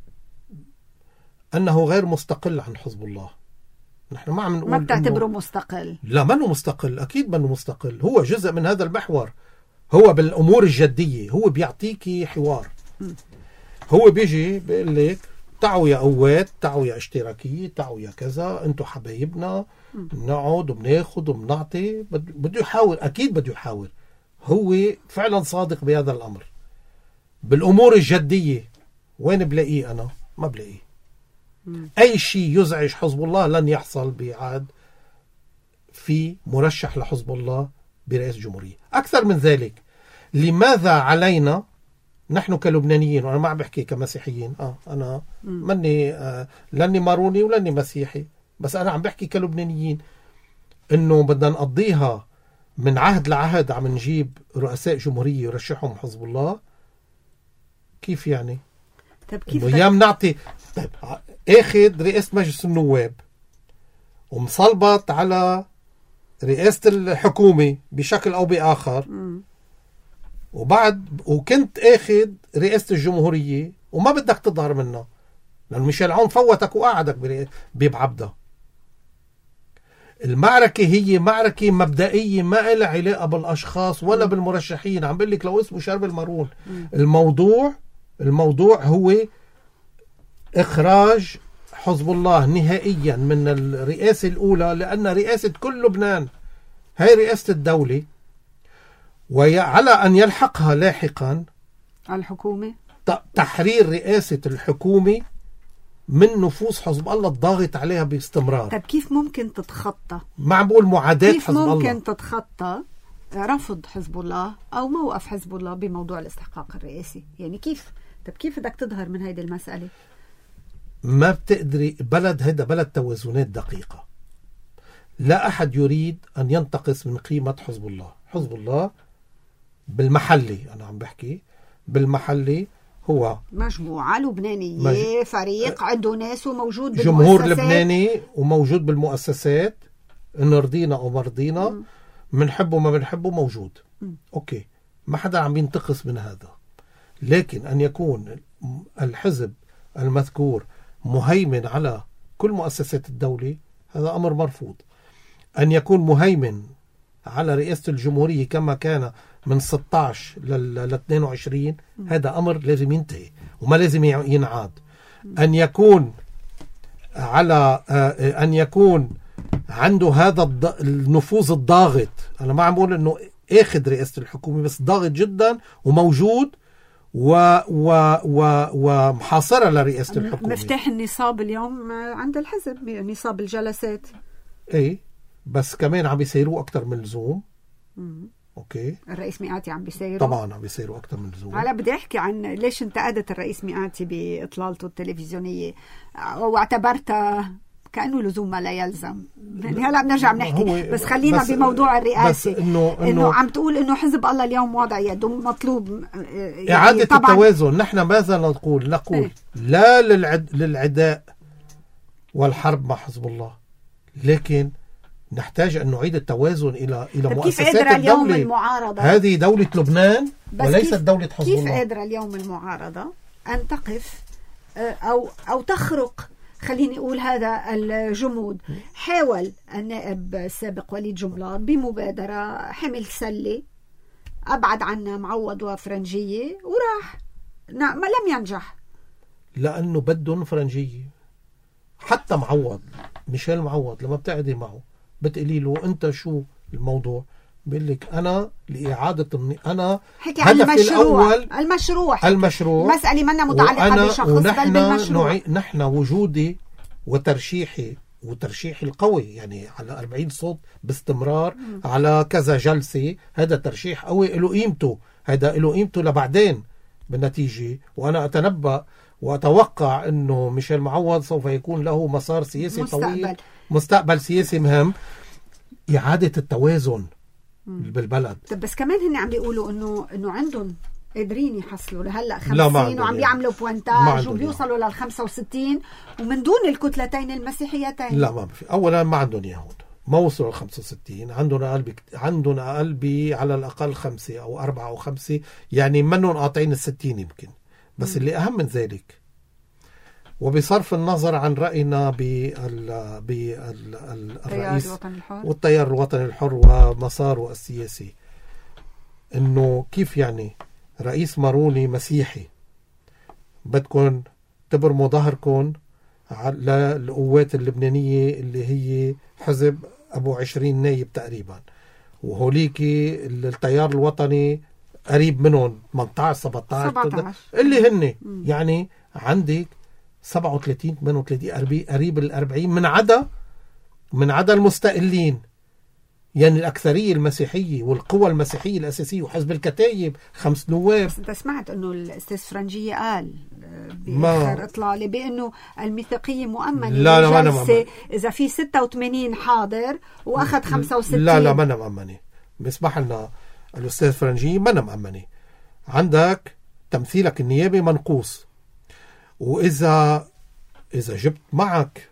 أنه غير مستقل عن حزب الله. نحن ما عم نقول ما بتعتبره مستقل. لا منه مستقل، أكيد منه مستقل، هو جزء من هذا المحور. هو بالأمور الجدية هو بيعطيكي حوار. هو بيجي بيقول لك تعوا يا قوات، تعوا يا اشتراكية، تعوا يا كذا، انتوا حبايبنا، بنقعد وبناخد وبنعطي. بده يحاول، أكيد بده يحاول. هو فعلا صادق بهذا الأمر. بالأمور الجدية وين بلاقيه؟ أنا ما بلاقيه. أي شيء يزعج حزب الله لن يحصل بعد في مرشح لحزب الله برئاسة الجمهورية. أكثر من ذلك، لماذا علينا نحن كلبنانيين، وأنا ما عم بحكي كمسيحيين، أنا لاني ماروني ولاني مسيحي، بس أنا عم بحكي كلبنانيين، إنه بدنا نقضيها من عهد لعهد عم نجيب رؤساء جمهورية يرشحهم حزب الله. كيف يعني؟ طيب كيف ويام نعطي؟ طيب اخذ رئاسة مجلس النواب ومصلبط على رئاسة الحكومة بشكل أو بآخر، وكنت اخذ رئاسة الجمهورية وما بدك تظهر منها، لأن ميشيل عون فوتك وقعدك ببعبدة. المعركة هي معركة مبدئية ما إلها علاقة بالأشخاص ولا بالمرشحين. عم بقول لك لو اسمه شرب المارون، الموضوع هو إخراج حزب الله نهائيا من الرئاسة الأولى، لأن رئاسة كل لبنان هي رئاسة الدولة، وعلى أن يلحقها لاحقا الحكومة تحرير رئاسة الحكومة من نفوذ حزب الله الضاغط عليها باستمرار. طب كيف ممكن تتخطى؟ ما عم بقول معاداة كيف حزب الله، ممكن تتخطى رفض حزب الله أو موقف حزب الله بموضوع الاستحقاق الرئاسي؟ يعني كيف؟ طب كيف بدك تظهر من هذه المسألة؟ ما بتقدري. هذا بلد توازنات دقيقة. لا أحد يريد أن ينتقص من قيمة حزب الله. حزب الله بالمحلي، أنا عم بحكي بالمحلي، هو مجموعة لبنانية، فريق عنده ناس وموجود بالمؤسسات، جمهور لبناني وموجود بالمؤسسات، إن رضينا أو ما رضينا، منحبه ما بنحبه، موجود. أوكي، ما حدا عم ينتقص من هذا. لكن أن يكون الحزب المذكور مهيمن على كل مؤسسات الدولة، هذا أمر مرفوض. أن يكون مهيمن على رئاسة الجمهورية كما كان من 16 ل 22، هذا أمر لازم ينتهي وما لازم ينعاد. أن يكون عنده هذا النفوذ الضاغط. أنا ما عم بقول أنه أخذ رئاسة الحكومة، بس ضاغط جدا وموجود ومحاصرة لرئاسة الحكومة. مفتاح النصاب اليوم عند الحزب، نصاب الجلسات. اي بس كمان عم بيسيروه أكتر من اللزوم. اوكي، الرئيس مئاتي عم بيسيره، طبعا عم بيسيروه أكتر من اللزوم. هلا بدي احكي عن ليش انتقدت الرئيس مئاتي باطلالته التلفزيونيه واعتبرتها كأنه لزوم ما لا يلزم. يعني هلا بنرجع بنحكي، بس خلينا بموضوع الرئاسة. إنه عم تقول إنه حزب الله اليوم وضع يده مطلوب يعني إعادة التوازن. نحن ماذا نقول لا للعداء والحرب مع حزب الله، لكن نحتاج أن نعيد التوازن إلى مؤسسات الدولة. المعارضة هذه دولة لبنان وليست دولة حزب الله. كيف قادرة اليوم المعارضة أن تقف أو تخرق، خليني أقول، هذا الجمود؟ حاول النائب السابق وليد جملات بمبادرة حمل سلة، أبعد عنا معوض وفرنجية وراح، ما لم ينجح لأنه بدهم فرنجية. حتى معوض، ميشيل معوض، لما بتقعدي معه بتقولي له أنت شو الموضوع، بيقول لك أنا لإعادة أنا هدفي الأول المشروع مسألة منا متعلقة بشخص بل بالمشروع. نحن وجودي وترشيحي القوي، يعني على 40 صوت باستمرار على كذا جلسة، هذا ترشيح قوي له قيمته، هذا له قيمته لبعدين بالنتيجة. وأنا أتنبأ وأتوقع أنه ميشيل معوض سوف يكون له مسار سياسي طويل، مستقبل سياسي مهم. إعادة التوازن بالبلد. طب بس كمان هن عم بيقولوا انه عندهم قادرين يحصلوا لهلا 50 وعم يعملوا بوانتاج وبيوصلوا لل 65 ومن دون الكتلتين المسيحيتين. لا، ما في. اولا ما عندهم يهود، ما وصلوا ل 65. عندهم اقل على الاقل 5 أو 4 أو 5، يعني منهم قاطعين ال60 يمكن. بس اللي اهم من ذلك، وبصرف النظر عن رأينا بالرئيس والتيار الوطني الحر ومساره السياسي، انه كيف يعني رئيس ماروني مسيحي بدكم تبرموا ظهركم على القوات اللبنانية اللي هي حزب أبو 20 نايب تقريبا، وهوليكي التيار الوطني قريب منهم 18-17 اللي هن يعني عندك 37-38 قريب ال40 من عدا المستقلين، يعني الأكثرية المسيحية والقوى المسيحية الأساسية وحزب الكتايب 5 نواب. بس أنت سمعت أنه الأستاذ فرنجية قال بآخر إطلالة بأنه الميثاقية مؤمنة للجلسة إذا في 86 حاضر وأخذ 65. لا ما أنا مؤمنة، بيسمح لنا الأستاذ فرنجية ما أنا مؤمنة. عندك تمثيلك النيابي منقوص، وإذا جبت معك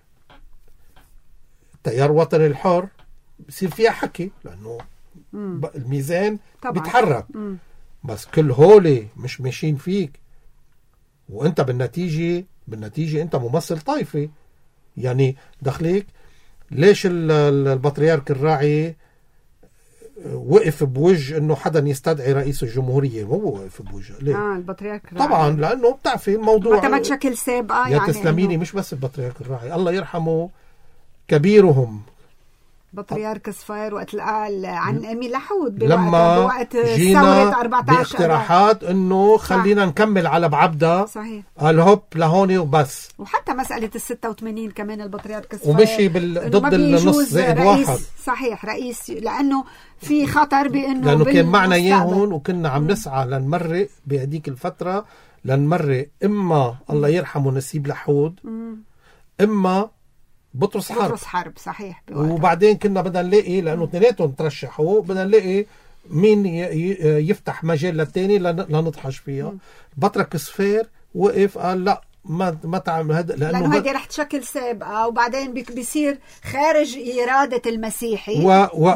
تيار وطني الحر بصير فيها حكي، لأنه الميزان بيتحرك. بس كل هولي مش ماشيين فيك، وانت بالنتيجة انت ممثل طائفة. يعني دخليك ليش البطريرك الراعي وقف بوجه انه حدا يستدعي رئيس الجمهورية. هو وقف بوجه ليه؟ البطريرك طبعا لانه بتعرفي الموضوع ما تمت شكل سابقة. يا تسلميني مش بس البطريرك الراعي، الله يرحمه كبيرهم بطريرك صفير وقت قال عن أمين لحود لما بوقت جينا ثورة 14 باقتراحات انه خلينا نكمل على بعبدة، صحيح، قال هوب لهوني وبس. وحتى مسألة 86 كمان البطريرك صفير ومشي ضد النص زائد واحد. صحيح، رئيس لأنه في خطر بأنه لأنه كان معنا إياهن وكنا عم نسعى لنمرق بهديك الفترة، لنمرق إما الله يرحمه نسيب لحود إما بطرس حرب. صحيح. وبعدين كنا بدنا نلاقي، لأنه اثنيناتهم ترشحوا، بدنا نلاقي مين يفتح مجال للتاني لنطحش فيها. بطرك صفير وقف قال لا ما تعمل هذا لأنه هذه رح تشكل سابقة، وبعدين بيصير خارج إرادة المسيحي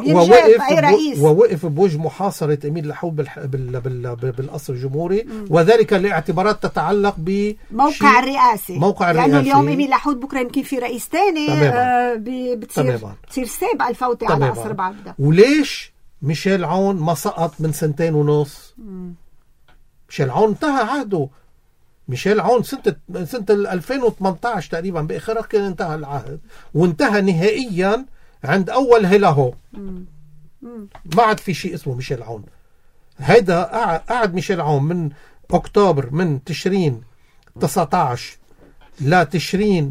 ووقف بوجه محاصرة أمين لحود بالقصر الجمهوري، وذلك لاعتبارات تتعلق بموقع الرئاسي. لأنه اليوم أمين لحود بكرة يمكن في رئيس تاني بتصير سابقة الفوتة على قصر بعبدة. وليش ميشيل عون ما سقط من 2.5 سنين؟ ميشيل عون انتهى عهده. ميشيل عون سنة 2018 تقريبا بآخرها كان انتهى العهد، وانتهى نهائيا عند أول هلاهو. ما عاد في شيء اسمه ميشيل عون. هيدا قعد ميشيل عون من أكتوبر، من تشرين 19 لا تشرين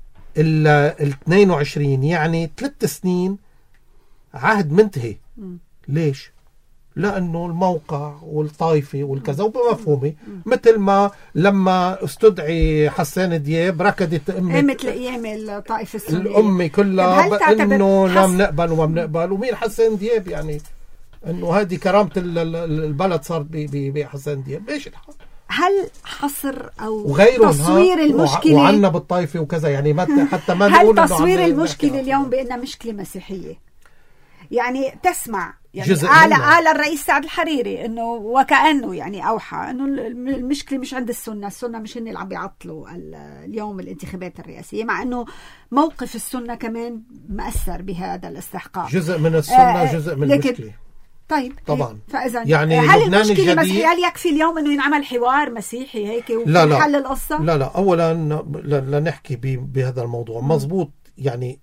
22، يعني 3 سنين عهد منتهي. ليش؟ لأنه الموقع والطائفة والكذا وبمفهومي، مثل ما لما استدعي حسان دياب ركضت مثل أيام الطائفة السورية الأمة كلها إنه لا بنقبل وما بنقبل. ومين حسان دياب؟ يعني إنه هذه كرامة البلد صار بحسان دياب. إيش الحق؟ هل حصر أو تصوير المشكلة وعنا بالطائفة وكذا، يعني حتى ما هل تصوير المشكلة اليوم بأنها مشكلة مسيحية؟ يعني تسمع يعني قال الرئيس سعد الحريري انه وكأنه يعني اوحى انه المشكله مش عند السنه مش هن اللي عم بيعطلوا اليوم الانتخابات الرئاسيه، مع انه موقف السنه كمان مأثر بهذا الاستحقاق. جزء من السنه جزء من المشكله. طيب طبعا. فاذا يعني هل المشكله مسيحيه؟ هل يكفي اليوم انه ينعمل حوار مسيحي هيك وحل القصه؟ لا اولا لا نحكي بهذا الموضوع. مزبوط، يعني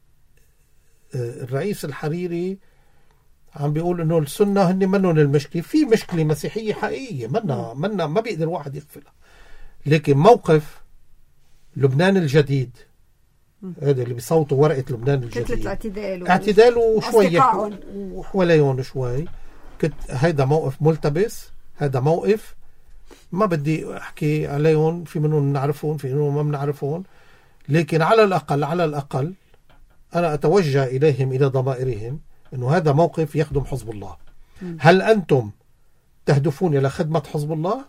الرئيس الحريري عم بيقول انه السنة هن منهم المشكلة. في مشكلة مسيحية حقيقية منا ما بيقدر واحد يغفلها، لكن موقف لبنان الجديد هذا اللي بيصوتوا ورقة لبنان الجديد اعتدال وشوي وحواليهم شوي، هيدا موقف ملتبس. هذا موقف ما بدي احكي عليهم، في منهم نعرفون في منهم ما بنعرفون، لكن على الأقل أنا أتوجه إليهم إلى ضمائرهم أنه هذا موقف يخدم حزب الله. هل أنتم تهدفون إلى خدمة حزب الله؟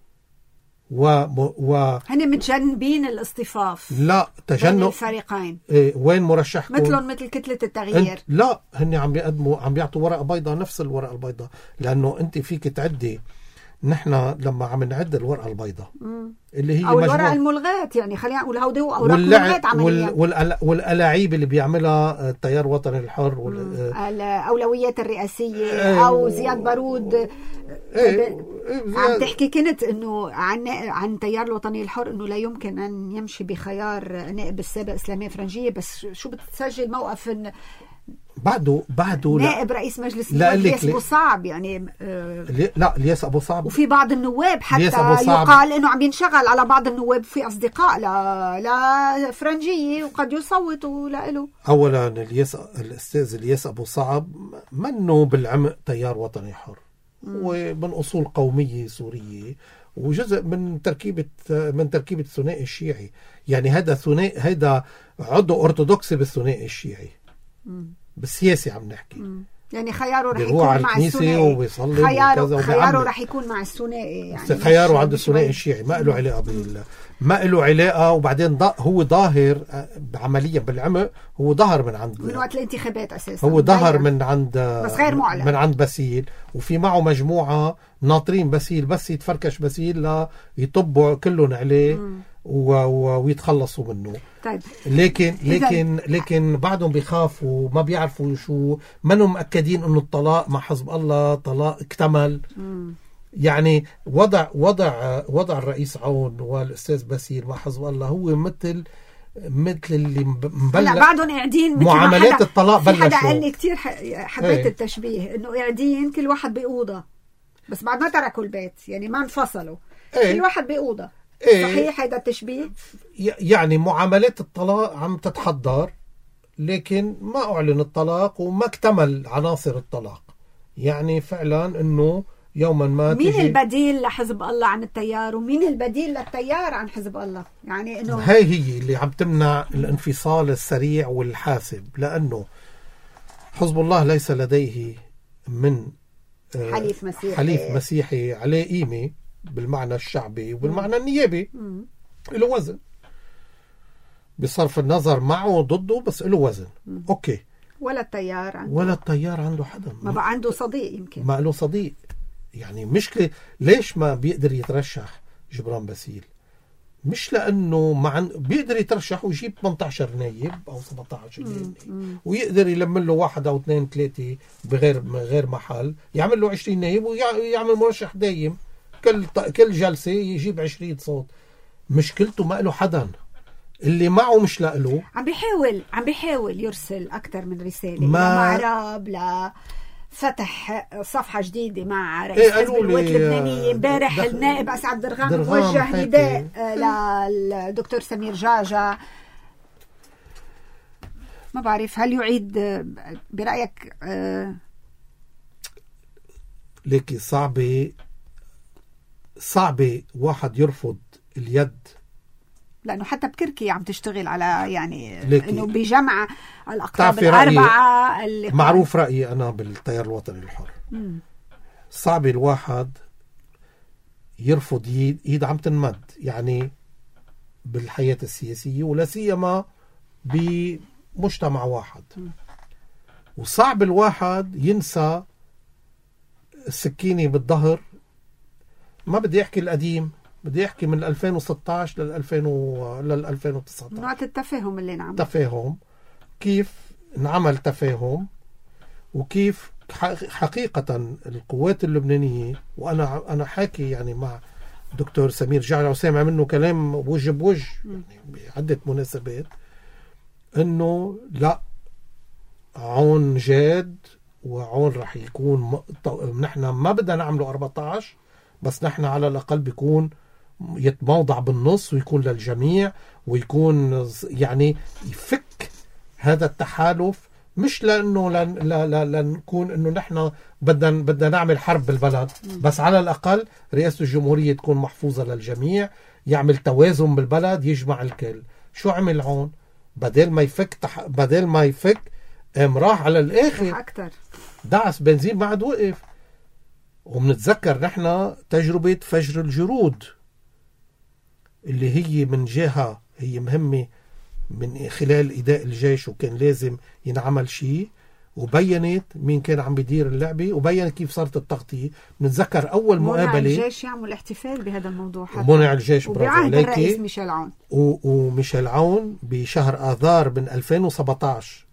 هن متجنبين الاصطفاف؟ لا، تجنب الفريقين. وين مرشحكم؟ مثل كتلة التغيير. لا، هن عم بيعطوا ورقة بيضاء، نفس الورقة البيضاء، لأنه أنت فيك تعدي. نحن لما عم نعد الورقة البيضاء اللي هي أو الورقة الملغات، يعني خلينا نقول هودي أوراق ملغات عمليا، والألاعيب اللي بيعملها التيار الوطني الحر الأولويات الرئاسية أو زياد بارود. عم تحكي كنت إنه عن تيار الوطني الحر إنه لا يمكن أن يمشي بخيار نائب السابق إسلامية فرنجية، بس شو بتسجل موقف إن بعده نائب رئيس مجلس النواب الياس أبو صعب، يعني لا الياس أبو صعب، وفي بعض النواب حتى يقال إنه عم ينشغل على بعض النواب في أصدقاء لا فرنجية وقد يصوتوا له. أولا الأستاذ الياس أبو صعب منه بالعمق تيار وطني حر، ومن أصول قومية سورية، وجزء من تركيبة الثنائي الشيعي. يعني هذا عضو أرثوذكسي بالثنائي الشيعي بالسياسي عم نحكي. يعني خياره رح يكون مع الثنائي، خياره رح يكون مع الثنائي، يعني خياره عند الثنائي الشيعي، ما له علاقة ما له علاقة. وبعدين هو ظاهر عمليا بالعمق، هو ظهر من وقت الانتخابات أساسا، هو ظهر من عند بس غير معلن، من عند باسيل، وفي معه مجموعة ناطرين باسيل بس يتفركش باسيل لا يطبوا كلهم عليه ويتخلصوا منه. طيب. لكن بعدهم بيخافوا، ما بيعرفوا شو، منهم مأكدين انه الطلاق مع حزب الله طلاق اكتمل. يعني وضع الرئيس عون والاستاذ باسيل مع حزب الله هو مثل اللي لا بعدهم قاعدين معاملات الطلاق بلشوا. في حدا قال لي كتير حبيت التشبيه انه قاعدين كل واحد بأوضة، بس بعد ما تركوا البيت، يعني ما انفصلوا. كل واحد بأوضة. صحيح هذا التشبيه؟ يعني معاملات الطلاق عم تتحضر، لكن ما أعلن الطلاق وما اكتمل عناصر الطلاق. يعني فعلا انه يوما ما مين البديل لحزب الله عن التيار، ومين البديل للتيار عن حزب الله؟ يعني انه هي اللي عم تمنع الانفصال السريع والحاسم، لانه حزب الله ليس لديه من حليف مسيحي عليه قيمة بالمعنى الشعبي وبالمعنى النيابي، له وزن بصرف النظر معه ضده، بس له وزن. اوكي. ولا التيار عنده حدا، ما بقى عنده صديق، يمكن ما له صديق. يعني مشكلة ليش ما بيقدر يترشح جبران باسيل؟ مش لأنه بيقدر يترشح ويجيب 18 نايب أو 17 نايب ويقدر يلم له 1 أو 2 3 بغير محل، يعمل له 20 نايب ويعمل مرشح دايم، كل جلسة يجيب 20 صوت. مشكلته ما له حدا، اللي معه مش له. عم بيحاول يرسل أكثر من رسالة لمعرب، فتح صفحة جديدة مع رئيس حزب القوات اللبنانية. امبارح النائب أسعد درغام وجه نداء للدكتور سمير جعجع. ما بعرف هل يعيد برأيك؟ لكن صعبة واحد يرفض اليد، لأنه حتى بتركيا عم تشتغل على يعني إنه بجمع الأقطاب 4 اللي معروف رأيي أنا بالتيار الوطني الحر. صعب الواحد يرفض يد عم تنمد يعني بالحياة السياسية، ولا سيما بمجتمع واحد. وصعب الواحد ينسى السكينة بالظهر. ما بدي أحكي القديم، بدي أحكي من 2016 لل 2019 نوع التفاهم اللي نعمل تفاهم، كيف نعمل تفاهم، وكيف حقيقة القوات اللبنانية. وأنا حاكي يعني مع دكتور سمير جعجع وسامع منه كلام بوجه بوجه يعني بعدة مناسبات، إنه لا، عون جاد، وعون رح يكون نحن ما بدنا نعمله 14، بس نحن على الأقل بيكون يتموضع بالنص ويكون للجميع، ويكون يعني يفك هذا التحالف. مش لأنه لنكون إنه نحن بدنا نعمل حرب بالبلد، بس على الأقل رئاسة الجمهورية تكون محفوظة للجميع، يعمل توازن بالبلد، يجمع الكل. شو عمل عون؟ بدل ما يفك راح على الآخر أكتر، دعس بنزين ما عاد وقف. ومنتذكر نحن تجربة فجر الجرود اللي هي من جهة هي مهمة من خلال إداء الجيش، وكان لازم ينعمل شيء، وبينت مين كان عم بيدير اللعبة، وبينت كيف صارت التغطية. منتذكر أول مقابلة الجيش يعمل احتفال بهذا الموضوع، منع الجيش وبعهد الرئيس ميشيل عون. وميشيل عون بشهر آذار من 2017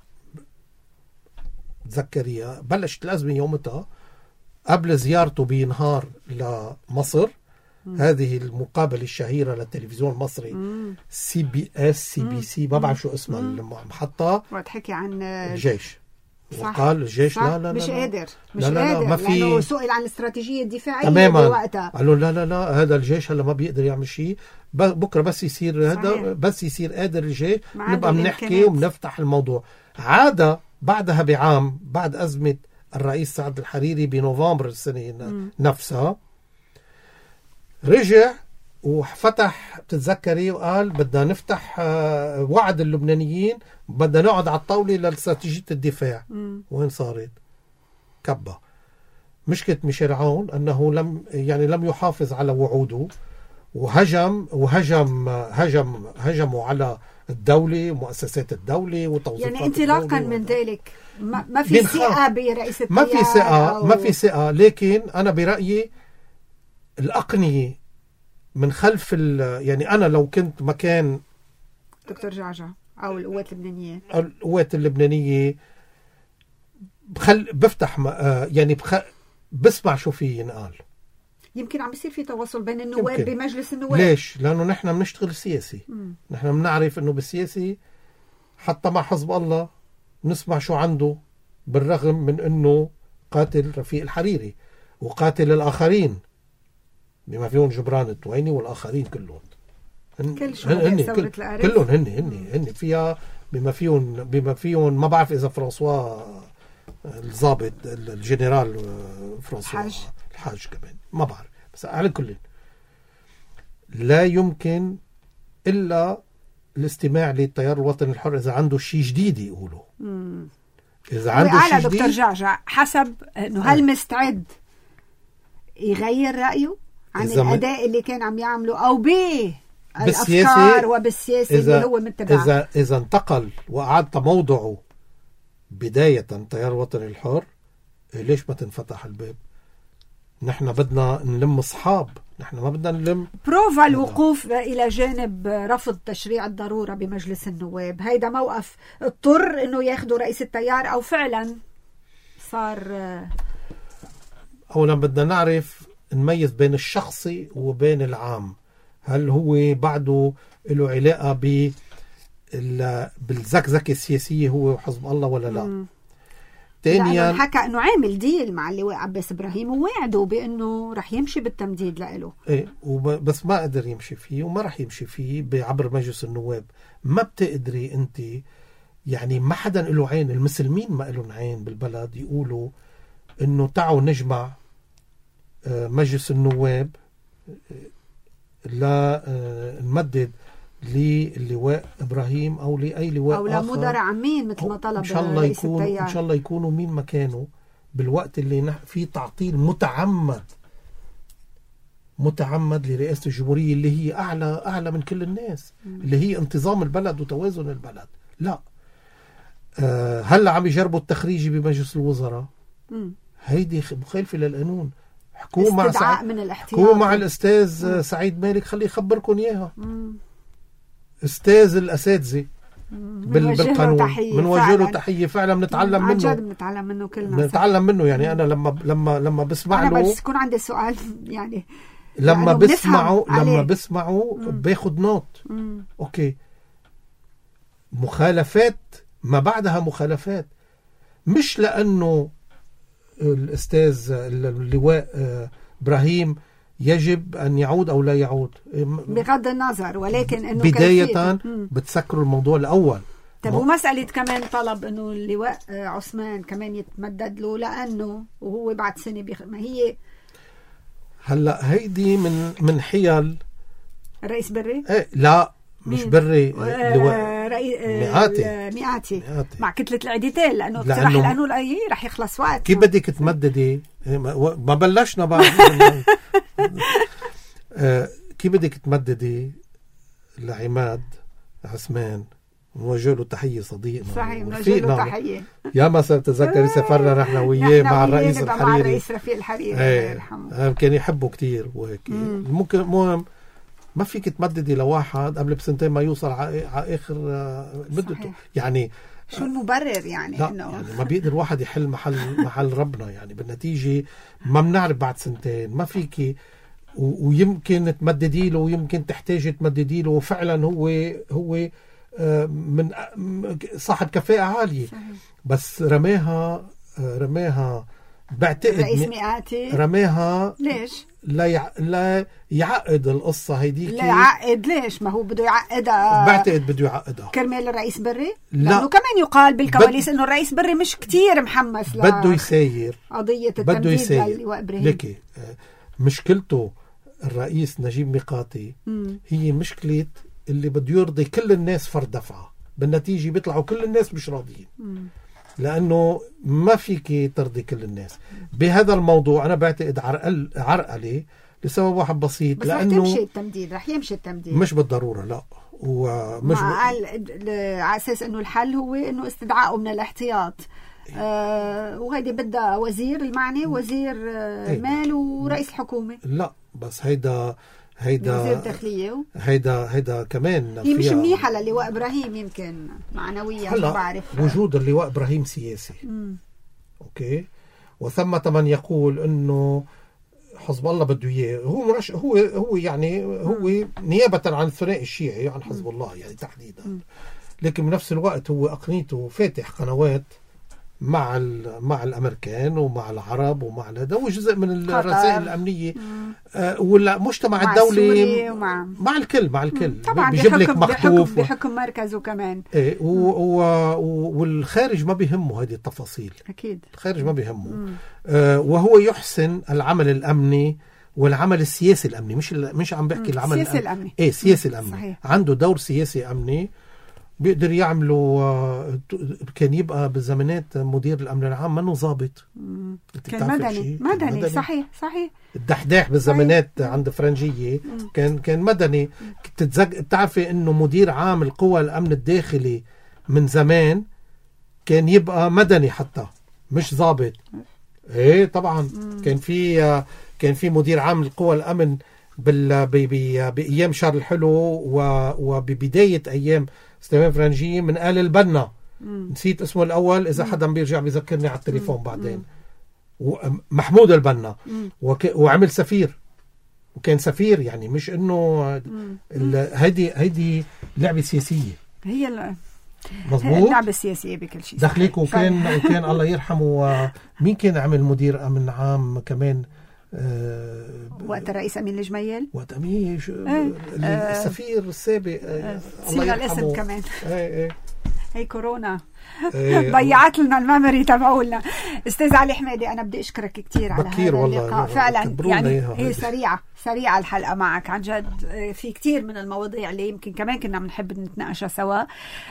تذكريها بلشت الأزمة يومتها قبل زيارته بنهار لمصر. هذه المقابلة الشهيرة للتلفزيون المصري CBS CBC ما بعرف شو اسمها المحطة، وتحكي عن الجيش. وقال الجيش لا مش قادر ما في، لأنه سئل عن الاستراتيجية الدفاعية تماما بوقتها، قالوا لا هذا الجيش هلا ما بيقدر يعمل شيء، بكرة بس يصير هذا، بس يصير قادر الجيش نبقى بنحكي وبنفتح الموضوع. عاد بعدها بعام، بعد أزمة الرئيس سعد الحريري بنوفمبر السنة نفسها، رجع وفتح بتتذكري وقال بدنا نفتح وعد اللبنانيين، بدنا نقعد على الطاولة لاستراتيجية الدفاع. وين صارت؟ كبة. مشكلة ميشيل عون أنه لم يحافظ على وعوده، وهجموا على الدولة ومؤسسات الدولة وتوظيفات يعني انطلاقا من ذلك ما في ثقة برئيس التيار، ما في ثقة. لكن أنا برأيي الأقنية من خلف يعني أنا لو كنت مكان دكتور جعجع أو القوات اللبنانية أو القوات اللبنانية بفتح يعني بسمع شو في ينقال. يمكن عم بيصير في تواصل بين النواب بمجلس النواب. ليش؟ لأنه نحن بنشتغل سياسي. نحن بنعرف أنه بالسياسي حتى مع حزب الله نسمع شو عنده، بالرغم من أنه قاتل رفيق الحريري وقاتل الآخرين بما فيهم جبران التويني والآخرين كلهم. كل شهداء ثورة القارف كلهم هن فيها بما فيهم ما بعرف إذا فرانسوا الضابط الجنرال فرانسوا الحاج كمان ما بعرف، بس على كل لا يمكن إلا الاستماع للتيار الوطني الحر إذا عنده شيء جديد يقوله. إذا عنده شيء جديد. دكتور جعجع حسب إنه هل مستعد يغير رأيه عن الأداء اللي كان عم يعمله أو بالأفكار وبالسياسة اللي هو متبعها. إذا انتقل وأعاد موضعه بداية تيار الوطني الحر، ليش ما تنفتح الباب؟ نحن بدنا نلم أصحاب، نحن ما بدنا نلم بروفا الوقوف إلى جانب رفض تشريع الضرورة بمجلس النواب. هيدا موقف اضطر إنه ياخده رئيس التيار أو فعلا صار؟ أولا بدنا نعرف نميز بين الشخصي وبين العام. هل هو بعده له علاقة بالزكزكة السياسية هو وحزب الله ولا لا؟ ثانيا حكى انه عامل ديل مع اللواء عباس ابراهيم ووعده بانه رح يمشي بالتمديد له. ايه بس ما قدر يمشي فيه وما رح يمشي فيه بعبر مجلس النواب. ما بتقدري انت يعني ما حدا له عين، المسلمين ما لهم عين بالبلد يقولوا انه تعالوا نجمع مجلس النواب لا نمدد للواء إبراهيم أو لأي لواء أو لمدراء عمين مثل ما طلب رئيس التيار. إن شاء الله يكونوا مين مكانه بالوقت اللي فيه تعطيل متعمد لرئاسة الجمهورية اللي هي أعلى من كل الناس، اللي هي انتظام البلد وتوازن البلد. لا هلا عم يجربوا التخريج بمجلس الوزراء، هيدي مخالفة للقانون. حكوا مع الأستاذ سعيد مالك، خليه يخبركم إياها. أستاذ الأساتذة بالقانون منوجه له تحية فعلا. بنتعلم منه، بنتعلم منه كلنا، بنتعلم منه. يعني أنا لما بسمع له، بس يكون عندي سؤال يعني لما بسمعه باخد نوت. أوكي، مخالفات ما بعدها مخالفات، مش لأنه الأستاذ اللواء إبراهيم يجب أن يعود أو لا يعود بغض النظر، ولكن إنه بداية بتسكروا الموضوع الأول. طب ومسألة كمان طلب إنه اللواء عثمان كمان يتمدد له لأنه وهو بعد سنة ما هي هلا هيدي من حيل الرئيس بري؟ لا مش بري، مئاتي مع كتلة العديتين، لأنه اقتراح القانون رح يخلص وقت. كيف بدك تمددي؟ ما بلشنا بعد. كيف بدك تمددي لعماد عثمان؟ نوجه له تحية صديقنا. صحيح، نوجه له تحية. يا ما سأتذكر سافرنا نحن وياه مع الرئيس الحريري، مع الرئيس رفيق الحريري الله يرحمه. كان يحبه كتير وهيك. ممكن مهم ما فيك تمددي لواحد قبل بسنتين ما يوصل على آخر مدته. يعني شو المبرر يعني؟ لا إنه يعني ما بيقدر واحد يحل محل ربنا. يعني بالنتيجة ما بنعرف بعد سنتين ما فيك، ويمكن تمددي له ويمكن تحتاج تمددي له، وفعلا هو من صاحب كفاءة عالية. صحيح. بس رماها بعتقد رئيس مئاتي رماها. ليش؟ لا يعقد القصة هيديك. لا يعقد ليش؟ ما هو بده يعقدها. بعتقد بده يعقدها كرمال الرئيس بري. لا، لأنه كمان يقال بالكواليس إنه الرئيس بري مش كتير محمس بده يساير قضية التمديد للواء إبراهيم. لكي مشكلته الرئيس نجيب ميقاتي هي مشكلة اللي بده يرضي كل الناس فرد دفعة. بالنتيجة بيطلعوا كل الناس مش راضيين، لأنه ما فيك ترضي كل الناس بهذا الموضوع. أنا بعتقد عرقلي لسبب واحد بسيط، بس لأنه رح يمشي التمديد مش بالضرورة. لا، ومش على أساس أنه الحل هو أنه استدعائه من الاحتياط. وهيدي بدها وزير المعني، وزير المال ورئيس الحكومة. لا بس وزير الداخلية هيدا كمان هي مش منيحة للواء إبراهيم، يمكن معنويا مش بعرف. وجود اللواء إبراهيم سياسي. أوكي، وثمة من يقول إنه حزب الله بده إياه، هو يعني هو نيابة عن الثنائي الشيعي عن حزب الله يعني تحديدا، لكن بنفس الوقت هو أقنيته فاتح قنوات مع الأمريكان ومع العرب ومع هذا، وجزء من الرسائل الأمنية والمجتمع الدولي مع الكل طبعا بيجيب لك مخطوف بحكم مركزه كمان. والخارج ما بيهمه هذه التفاصيل، أكيد الخارج ما بيهمه. وهو يحسن العمل الأمني والعمل السياسي الأمني، مش عم بحكي العمل السياسي الأمني. سياسي الأمني صحيح. عنده دور سياسي أمني بيقدر يعملوا. كان يبقى بالزمانات مدير الأمن العام منه ضابط، كان مدني. صحيح الدحداح بالزمانات عند فرنجية كان مدني. بتعرفي انه مدير عام القوى الأمن الداخلي من زمان كان يبقى مدني حتى مش ضابط. ايه طبعا كان في مدير عام القوى الأمن بأيام شارل الحلو وببداية أيام سليمان فرنجية من آل البنا. نسيت اسمه الأول، إذا حدا بيرجع بيذكرني على التليفون بعدين. محمود البنا وعمل سفير، وكان سفير يعني مش إنه هيدي لعبة سياسية. هي مظبوط، اللعبة السياسية بكل شيء. دخليك. وكان الله يرحمه مين كان عمل مدير أمن عام كمان وقت الرئيس أمين الجميل، وقت أمين السفير السابق الله الاسم كمان. هي كورونا ضيعت لنا الميموري تبعولنا. استاذ علي حمادي، انا بدي اشكرك كثير على هذا اللقاء. فعلا يعني هي سريعه الحلقه معك عن جد. في كثير من المواضيع اللي يمكن كمان كنا بنحب نتناقشها سوا.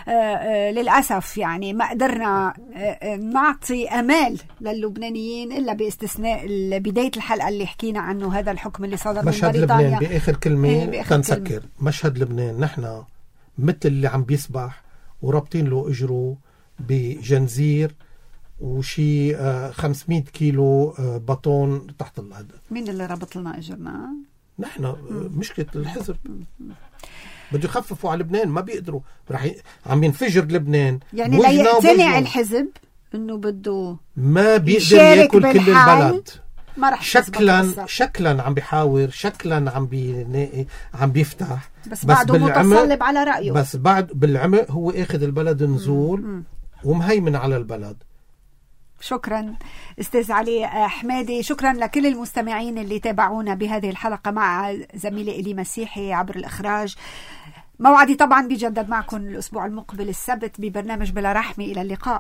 للاسف يعني ما قدرنا نعطي امال للبنانيين الا باستثناء بدايه الحلقه اللي حكينا عنه، هذا الحكم اللي صدر من مشهد بريطانيا. لبنان باخر كلمه تنسكر. مشهد لبنان نحن مثل اللي عم بيسبح ورابطين له اجره بجنزير وشي 500 كيلو بطون تحت الأرض. مين اللي ربط لنا اجرنا؟ نحن. مشكلة الحزب بده يخففوا على لبنان، ما بيقدروا. عم ينفجر لبنان يعني لا يقتنع الحزب انه بده ما بيقدر ياكل كل البلد. ما رح شكلا عم بيحاور، شكلا عم بيفتح، بس بعده متصلب على رأيه. بس بعد بالعمق هو اخذ البلد نزول ومهيمن على البلد. شكرا أستاذ علي حمادي. شكرا لكل المستمعين اللي تابعونا بهذه الحلقة مع زميلي إلي مسيحي عبر الإخراج. موعدي طبعا بيجدد معكم الأسبوع المقبل السبت ببرنامج بلا رحمة. إلى اللقاء.